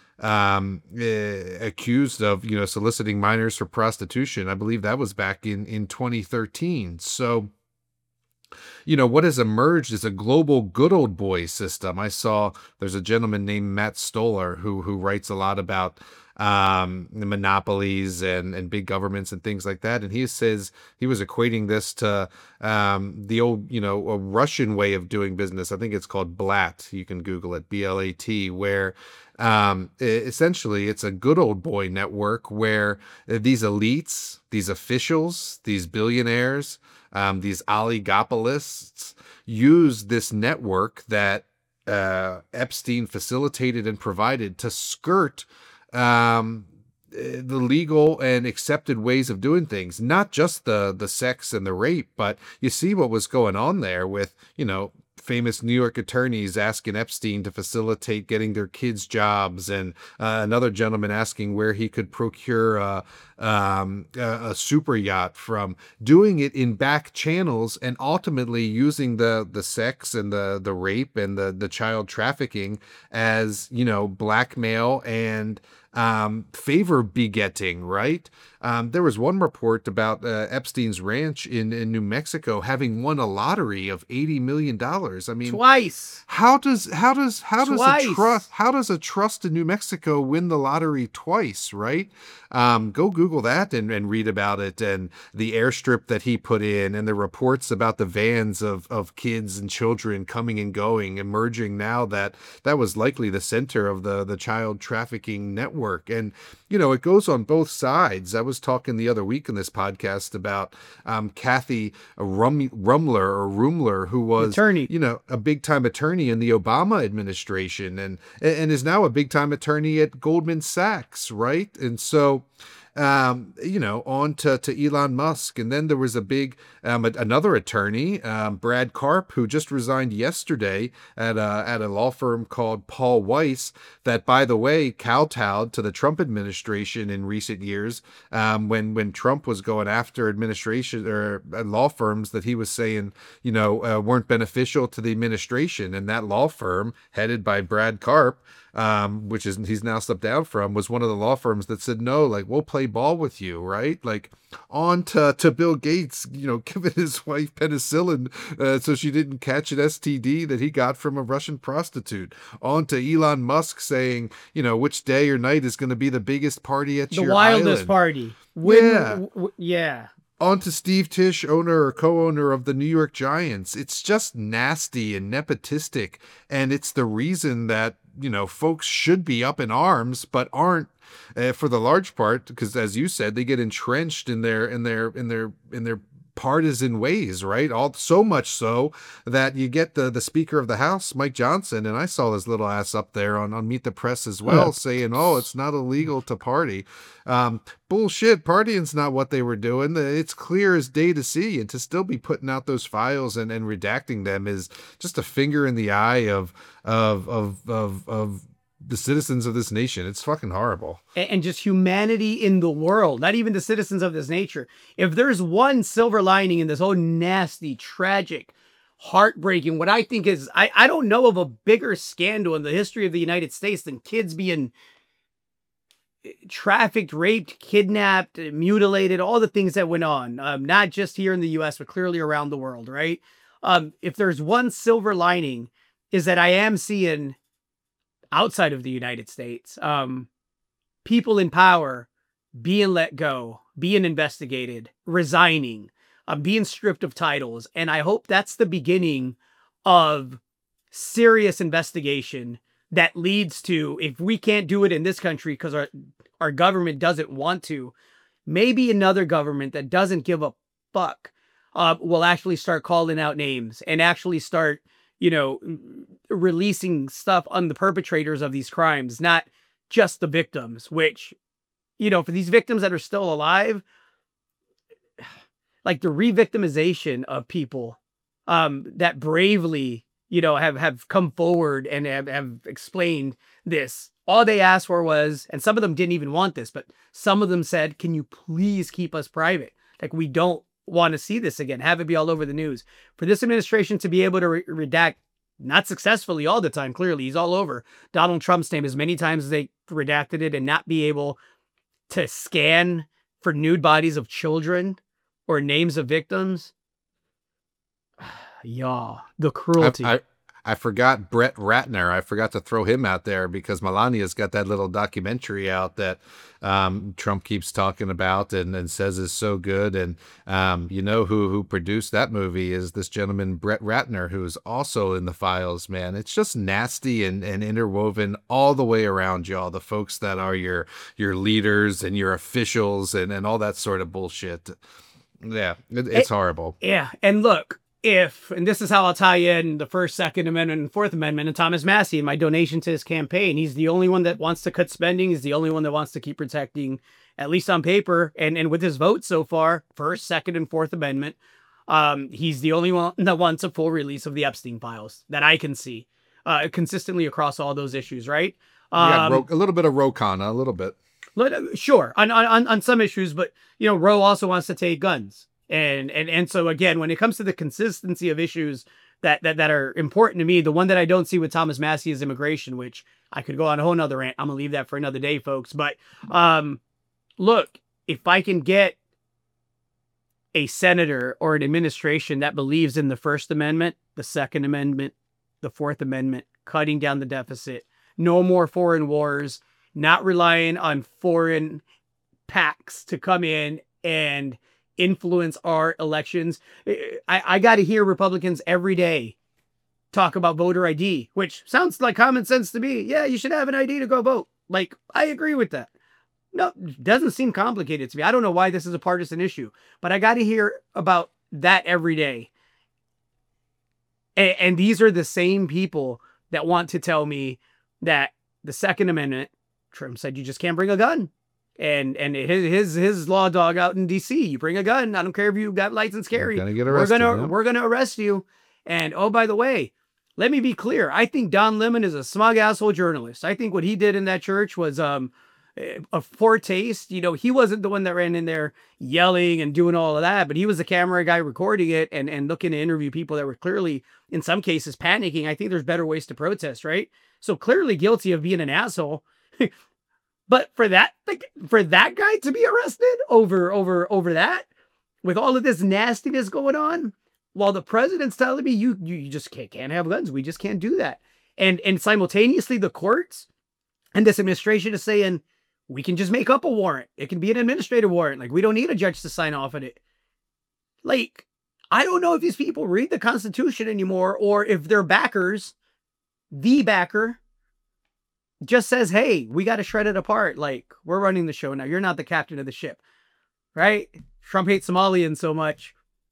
accused of, soliciting minors for prostitution. I believe that was back in 2013. So, what has emerged is a global good old boy system. I saw there's a gentleman named Matt Stoller who writes a lot about monopolies and big governments and things like that. And he says he was equating this to the old, a Russian way of doing business. I think it's called BLAT. You can Google it, BLAT, where essentially it's a good old boy network where these elites, these officials, these billionaires, these oligopolists use this network that Epstein facilitated and provided to skirt the legal and accepted ways of doing things, not just the sex and the rape, but you see what was going on there with, famous New York attorneys asking Epstein to facilitate getting their kids jobs, and another gentleman asking where he could procure a super yacht from, doing it in back channels and ultimately using the sex and the rape and the child trafficking as, blackmail and favor begetting, right? There was one report about Epstein's ranch in New Mexico having won a lottery of $80 million. I mean, twice. How does a trust in New Mexico win the lottery twice, right? Go Google that and read about it, and the airstrip that he put in, and the reports about the vans of kids and children coming and going, emerging now that was likely the center of the child trafficking network. And, it goes on both sides. I was talking the other week in this podcast about Kathy Rumler, who was attorney, a big time attorney in the Obama administration, and is now a big time attorney at Goldman Sachs, right? And so on to Elon Musk. And then there was a big, another attorney, Brad Karp, who just resigned yesterday at a law firm called Paul Weiss, that, by the way, kowtowed to the Trump administration in recent years, when Trump was going after administration or law firms that he was saying, weren't beneficial to the administration. And that law firm, headed by Brad Karp, which he's now stepped down from, was one of the law firms that said, no, like, we'll play ball with you, right? Like, on to Bill Gates, giving his wife penicillin so she didn't catch an STD that he got from a Russian prostitute. On to Elon Musk saying, which day or night is going to be the biggest party at your island. The wildest party. Yeah. On to Steve Tisch, owner or co-owner of the New York Giants. It's just nasty and nepotistic, and it's the reason that folks should be up in arms, but aren't, for the large part, because, as you said, they get entrenched in their partisan ways, right? All so much so that you get the Speaker of the House, Mike Johnson, and I saw his little ass up there on Meet the Press as well, saying, "Oh, it's not illegal to party." Bullshit. Partying's not what they were doing. It's clear as day to see, and to still be putting out those files and redacting them is just a finger in the eye of the citizens of this nation. It's fucking horrible. And just humanity in the world, not even the citizens of this nature. If there's one silver lining in this whole nasty, tragic, heartbreaking, what I think is, I don't know of a bigger scandal in the history of the United States than kids being trafficked, raped, kidnapped, mutilated, all the things that went on, not just here in the US, but clearly around the world, right? If there's one silver lining, is that I am seeing, outside of the United States, people in power being let go, being investigated, resigning, being stripped of titles. And I hope that's the beginning of serious investigation that leads to, if we can't do it in this country because our government doesn't want to, maybe another government that doesn't give a fuck will actually start calling out names and actually start, you know, releasing stuff on the perpetrators of these crimes, not just the victims, which, you know, for these victims that are still alive, like the re-victimization of people that bravely, you know, have come forward and have explained this. All they asked for was, and some of them didn't even want this, but some of them said, can you please keep us private? Like, we don't want to see this again. Have it be all over the news. For this administration to be able to redact, not successfully all the time, clearly, he's all over Donald Trump's name as many times as they redacted it, and not be able to scan for nude bodies of children or names of victims. Y'all, the cruelty. I forgot Brett Ratner. I forgot to throw him out there because Melania's got that little documentary out that Trump keeps talking about and says is so good. And you know who produced that movie is this gentleman, Brett Ratner, who is also in the files, man. It's just nasty and interwoven all the way around, y'all. The folks that are your leaders and your officials and all that sort of bullshit. Yeah, it's horrible. Yeah, and look, and this is how I'll tie in the First, Second Amendment, and Fourth Amendment, and Thomas Massie and my donation to his campaign. He's the only one that wants to cut spending. He's the only one that wants to keep protecting, at least on paper, and with his vote so far, First, Second, and Fourth Amendment. He's the only one that wants a full release of the Epstein files that I can see consistently across all those issues, right? Yeah, a little bit of Ro Khanna, a little bit. Sure, on some issues, but you know, Roe also wants to take guns, and so again, when it comes to the consistency of issues that are important to me, the one that I don't see with Thomas Massie is immigration, which I could go on a whole nother rant. I'm gonna leave that for another day, folks. But look, if I can get a senator or an administration that believes in the First Amendment, the Second Amendment, the Fourth Amendment, cutting down the deficit, no more foreign wars, not relying on foreign PACs to come in and influence our elections. I got to hear Republicans every day talk about voter ID, which sounds like common sense to me. Yeah, you should have an ID to go vote. Like, I agree with that. No, it doesn't seem complicated to me. I don't know why this is a partisan issue, but I got to hear about that every day. And these are the same people that want to tell me that the Second Amendment, Trump said you just can't bring a gun. And his law dog out in DC, you bring a gun, I don't care if you got license carry, we're gonna arrest you. And oh, by the way, let me be clear. I think Don Lemon is a smug asshole journalist. I think what he did in that church was a foretaste. You know, he wasn't the one that ran in there yelling and doing all of that, but he was the camera guy recording it and looking to interview people that were clearly, in some cases, panicking. I think there's better ways to protest, right? So clearly guilty of being an asshole. But for that guy to be arrested over that, with all of this nastiness going on, while the president's telling me you just can't have guns, we just can't do that, and simultaneously the courts and this administration is saying we can just make up a warrant. It can be an administrative warrant. Like, we don't need a judge to sign off on it. Like, I don't know if these people read the Constitution anymore, or if their backers, the backer, just says, hey, we got to shred it apart. Like, we're running the show now. You're not the captain of the ship, right? Trump hates Somalians so much.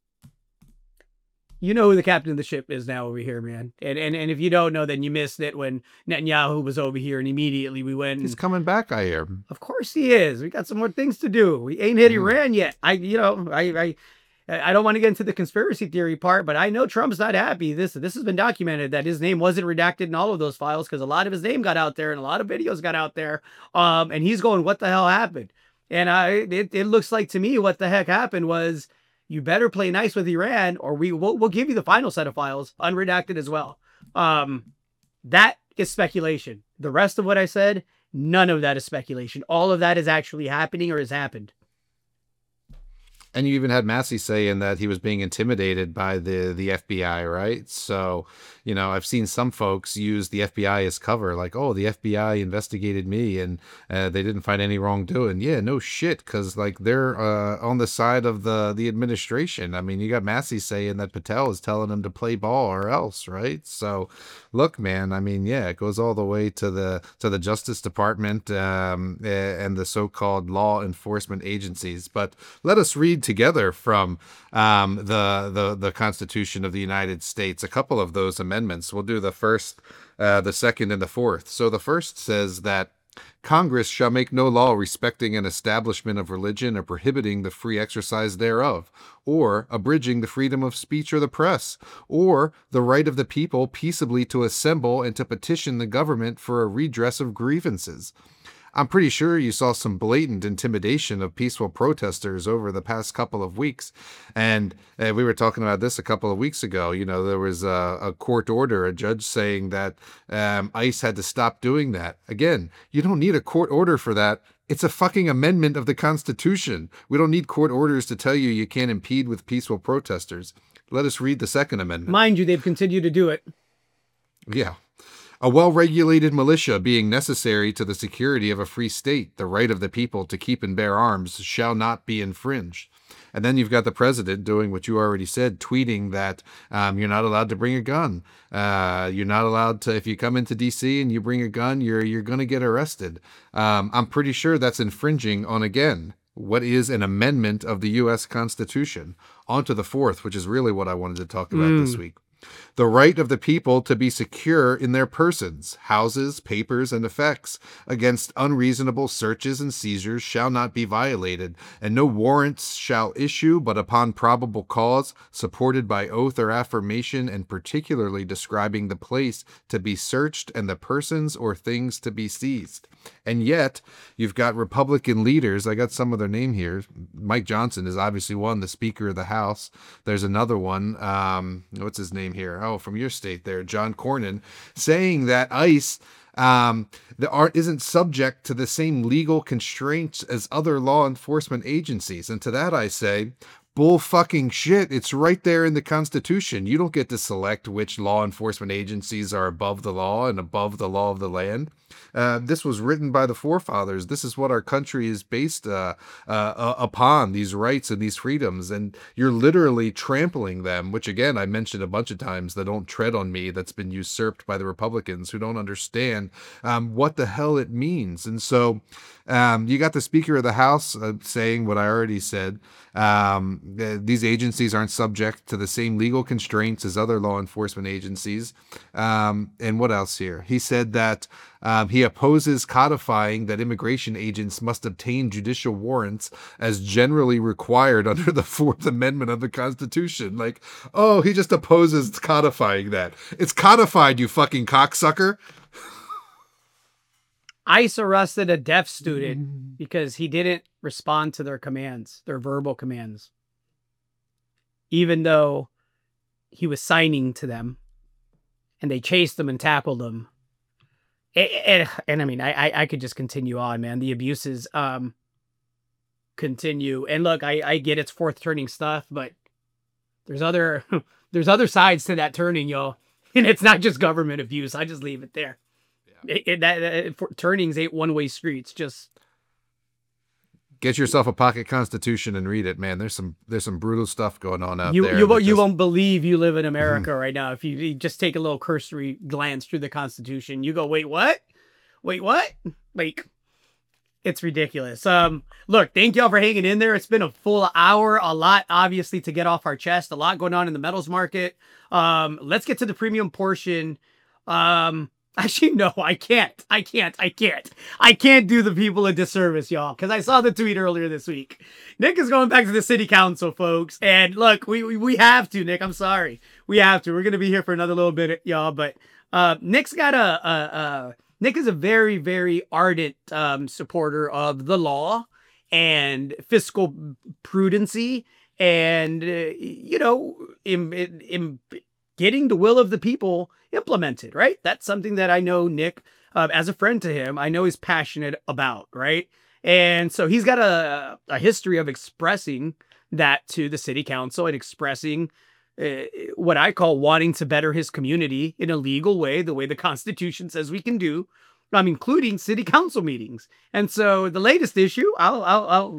You know who the captain of the ship is now over here, man. And if you don't know, then you missed it when Netanyahu was over here, and immediately we went. He's coming back, I hear. Of course he is. We got some more things to do. We ain't hit Iran yet. I don't want to get into the conspiracy theory part, but I know Trump's not happy. This has been documented that his name wasn't redacted in all of those files because a lot of his name got out there and a lot of videos got out there. And he's going, what the hell happened? And it looks like to me what the heck happened was, you better play nice with Iran, or we'll give you the final set of files unredacted as well. That is speculation. The rest of what I said, none of that is speculation. All of that is actually happening or has happened. And you even had Massey saying that he was being intimidated by the FBI, right? So, I've seen some folks use the FBI as cover, like, oh, the FBI investigated me and they didn't find any wrongdoing. Yeah, no shit, because like they're on the side of the administration. I mean, you got Massey saying that Patel is telling him to play ball or else, right? So, look, man, I mean, yeah, it goes all the way to the Justice Department and the so-called law enforcement agencies. But let us read together from the Constitution of the United States a couple of those amendments. We'll do the first, the second, and the fourth. So the first says that Congress shall make no law respecting an establishment of religion or prohibiting the free exercise thereof, or abridging the freedom of speech or the press, or the right of the people peaceably to assemble and to petition the government for a redress of grievances. I'm pretty sure you saw some blatant intimidation of peaceful protesters over the past couple of weeks. And we were talking about this a couple of weeks ago. There was a court order, a judge saying that ICE had to stop doing that. Again, you don't need a court order for that. It's a fucking amendment of the Constitution. We don't need court orders to tell you can't impede with peaceful protesters. Let us read the second amendment. Mind you, they've continued to do it. Yeah. A well-regulated militia being necessary to the security of a free state, the right of the people to keep and bear arms shall not be infringed. And then you've got the president doing what you already said, tweeting that you're not allowed to bring a gun. You're not allowed to, if you come into D.C. and you bring a gun, you're going to get arrested. I'm pretty sure that's infringing on, again, what is an amendment of the U.S. Constitution. On to the fourth, which is really what I wanted to talk about this week. The right of the people to be secure in their persons, houses, papers, and effects against unreasonable searches and seizures shall not be violated, and no warrants shall issue but upon probable cause, supported by oath or affirmation, and particularly describing the place to be searched and the persons or things to be seized. And yet, you've got Republican leaders. I got some of their name here. Mike Johnson is obviously one, the Speaker of the House. There's another one. What's his name here? Oh, from your state there, John Cornyn, saying that ICE isn't subject to the same legal constraints as other law enforcement agencies. And to that I say, bull fucking shit. It's right there in the Constitution. You don't get to select which law enforcement agencies are above the law and above the law of the land. This was written by the forefathers. This is what our country is based upon, these rights and these freedoms. And you're literally trampling them, which again, I mentioned a bunch of times, the don't tread on me that's been usurped by the Republicans who don't understand what the hell it means. And so you got the Speaker of the House saying what I already said. These agencies aren't subject to the same legal constraints as other law enforcement agencies. And what else here? He said that he opposes codifying that immigration agents must obtain judicial warrants as generally required under the Fourth Amendment of the Constitution. Like, oh, he just opposes codifying that. It's codified, you fucking cocksucker. ICE arrested a deaf student because he didn't respond to their commands, their verbal commands, even though he was signing to them, and they chased him and tackled him. And I mean, I could just continue on, man. The abuses continue. And look, I get it's fourth turning stuff, but there's other sides to that turning, y'all. And it's not just government abuse. I just leave it there. Yeah. Turnings ain't one-way streets. Just get yourself a pocket Constitution and read it, man. There's some brutal stuff going on out there. You won't believe you live in America right now if you just take a little cursory glance through the Constitution. You go, wait, what? Like, it's ridiculous. Look, thank y'all for hanging in there. It's been a full hour, a lot obviously to get off our chest, a lot going on in the metals market. Let's get to the premium portion. Actually, no, I can't. I can't do the people a disservice, y'all, because I saw the tweet earlier this week. Nick is going back to the city council, folks. And look, we have to, Nick. I'm sorry. We have to. We're going to be here for another little bit, y'all. But Nick's got Nick is a very, very ardent supporter of the law and fiscal prudency and, in getting the will of the people implemented, right? That's something that I know Nick, as a friend to him, I know he's passionate about, right? And so he's got a history of expressing that to the city council and expressing what I call wanting to better his community in a legal way, the way the Constitution says we can do, including city council meetings. And so the latest issue, I'll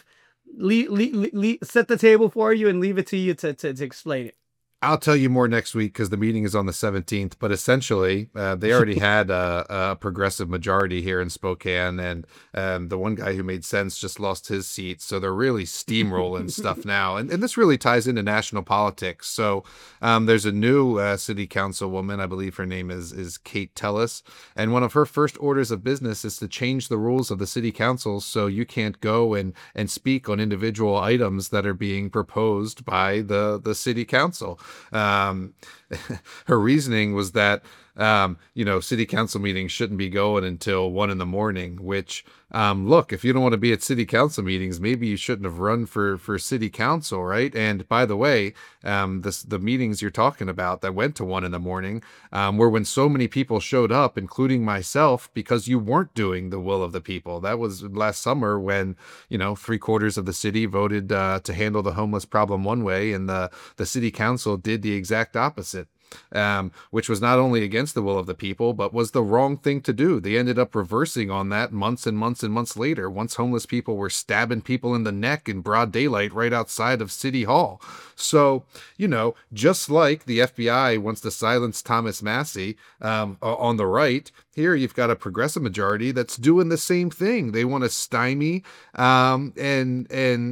set the table for you and leave it to you to explain it. I'll tell you more next week because the meeting is on the 17th. But essentially, they already had a progressive majority here in Spokane, and the one guy who made sense just lost his seat. So they're really steamrolling stuff now. And this really ties into national politics. So there's a new city councilwoman, I believe her name is Kate Tellis. And one of her first orders of business is to change the rules of the city council so you can't go and speak on individual items that are being proposed by the city council. Her reasoning was that city council meetings shouldn't be going until 1 a.m, which, look, if you don't want to be at city council meetings, maybe you shouldn't have run for city council, right? And by the way, the meetings you're talking about that went to 1 a.m, were when so many people showed up, including myself, because you weren't doing the will of the people. That was last summer when, 3/4 of the city voted to handle the homeless problem one way, and the city council did the exact opposite. Which was not only against the will of the people, but was the wrong thing to do. They ended up reversing on that months and months and months later, once homeless people were stabbing people in the neck in broad daylight right outside of City Hall. So, just like the FBI wants to silence Thomas Massie on the right, here you've got a progressive majority that's doing the same thing. They want to stymie and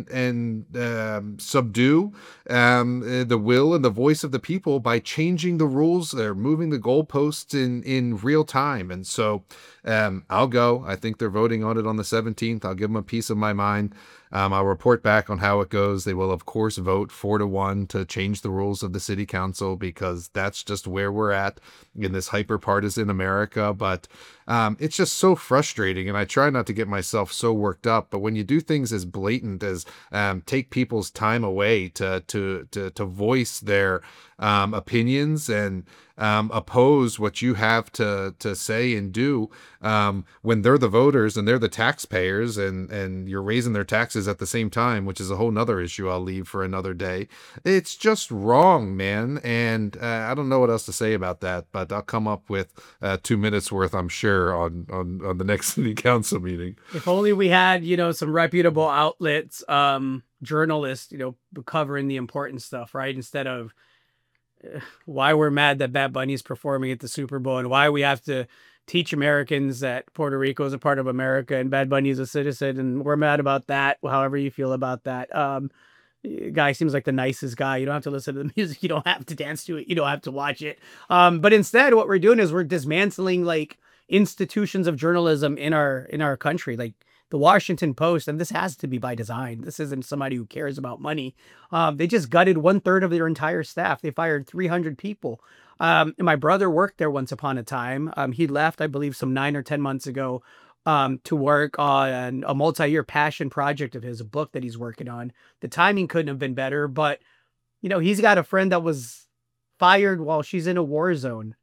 subdue the will and the voice of the people by changing the rules or moving the goalposts in real time. And so I'll go. I think they're voting on it on the 17th. I'll give them a piece of my mind. I'll report back on how it goes. They will, of course, vote 4-1 to change the rules of the city council because that's just where we're at in this hyper-partisan America. But it's just so frustrating, and I try not to get myself so worked up. But when you do things as blatant as take people's time away to voice their opinions and oppose what you have to say and do when they're the voters and they're the taxpayers and you're raising their taxes at the same time, which is a whole nother issue I'll leave for another day. It's just wrong, man. And I don't know what else to say about that, but I'll come up with 2 minutes worth, I'm sure, on the next city council meeting. If only we had, some reputable outlets, journalists, covering the important stuff, right? Instead of why we're mad that Bad Bunny is performing at the Super Bowl and why we have to teach Americans that Puerto Rico is a part of America and Bad Bunny is a citizen, and we're mad about that, however you feel about that. Guy seems like the nicest guy. You don't have to listen to the music. You don't have to dance to it. You don't have to watch it. But instead, what we're doing is we're dismantling like institutions of journalism in our country, like the Washington Post. And this has to be by design. This isn't somebody who cares about money. They just gutted 1/3 of their entire staff. They fired 300 people. And my brother worked there once upon a time. He left, I believe, some 9 or 10 months ago to work on a multi-year passion project of his, a book that he's working on. The timing couldn't have been better, but he's got a friend that was fired while she's in a war zone.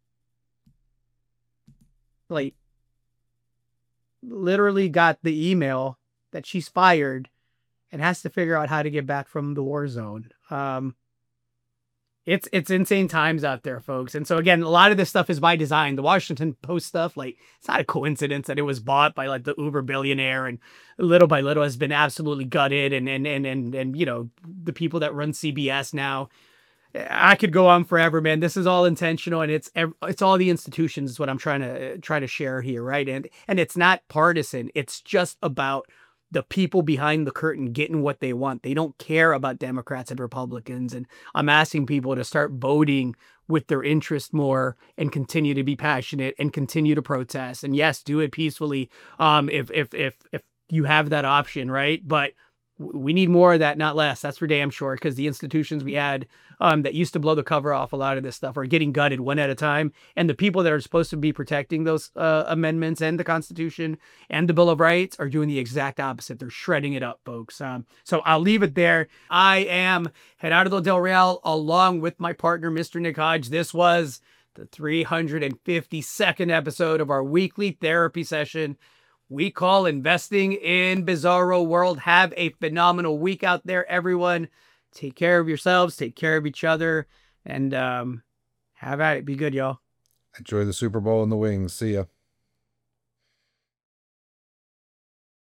Like, literally got the email that she's fired and has to figure out how to get back from the war zone. It's insane times out there, folks. And so again, a lot of this stuff is by design. The Washington Post stuff, like, it's not a coincidence that it was bought by like the uber billionaire and little by little has been absolutely gutted. And the people that run CBS now, I could go on forever, man. This is all intentional, and it's all the institutions is what I'm trying to share here, right? And it's not partisan. It's just about the people behind the curtain getting what they want. They don't care about Democrats and Republicans. And I'm asking people to start voting with their interest more and continue to be passionate and continue to protest. And yes, do it peacefully. If you have that option, right? But we need more of that, not less. That's for damn sure. Because the institutions we had that used to blow the cover off a lot of this stuff are getting gutted one at a time. And the people that are supposed to be protecting those amendments and the Constitution and the Bill of Rights are doing the exact opposite. They're shredding it up, folks. So I'll leave it there. I am Gerardo Del Real along with my partner, Mr. Nick Hodge. This was the 352nd episode of our weekly therapy session. we call investing in Bizarro World. Have a phenomenal week out there, everyone. Take care of yourselves, take care of each other, and have at it. Be good, y'all. Enjoy the Super Bowl and the wings. See ya.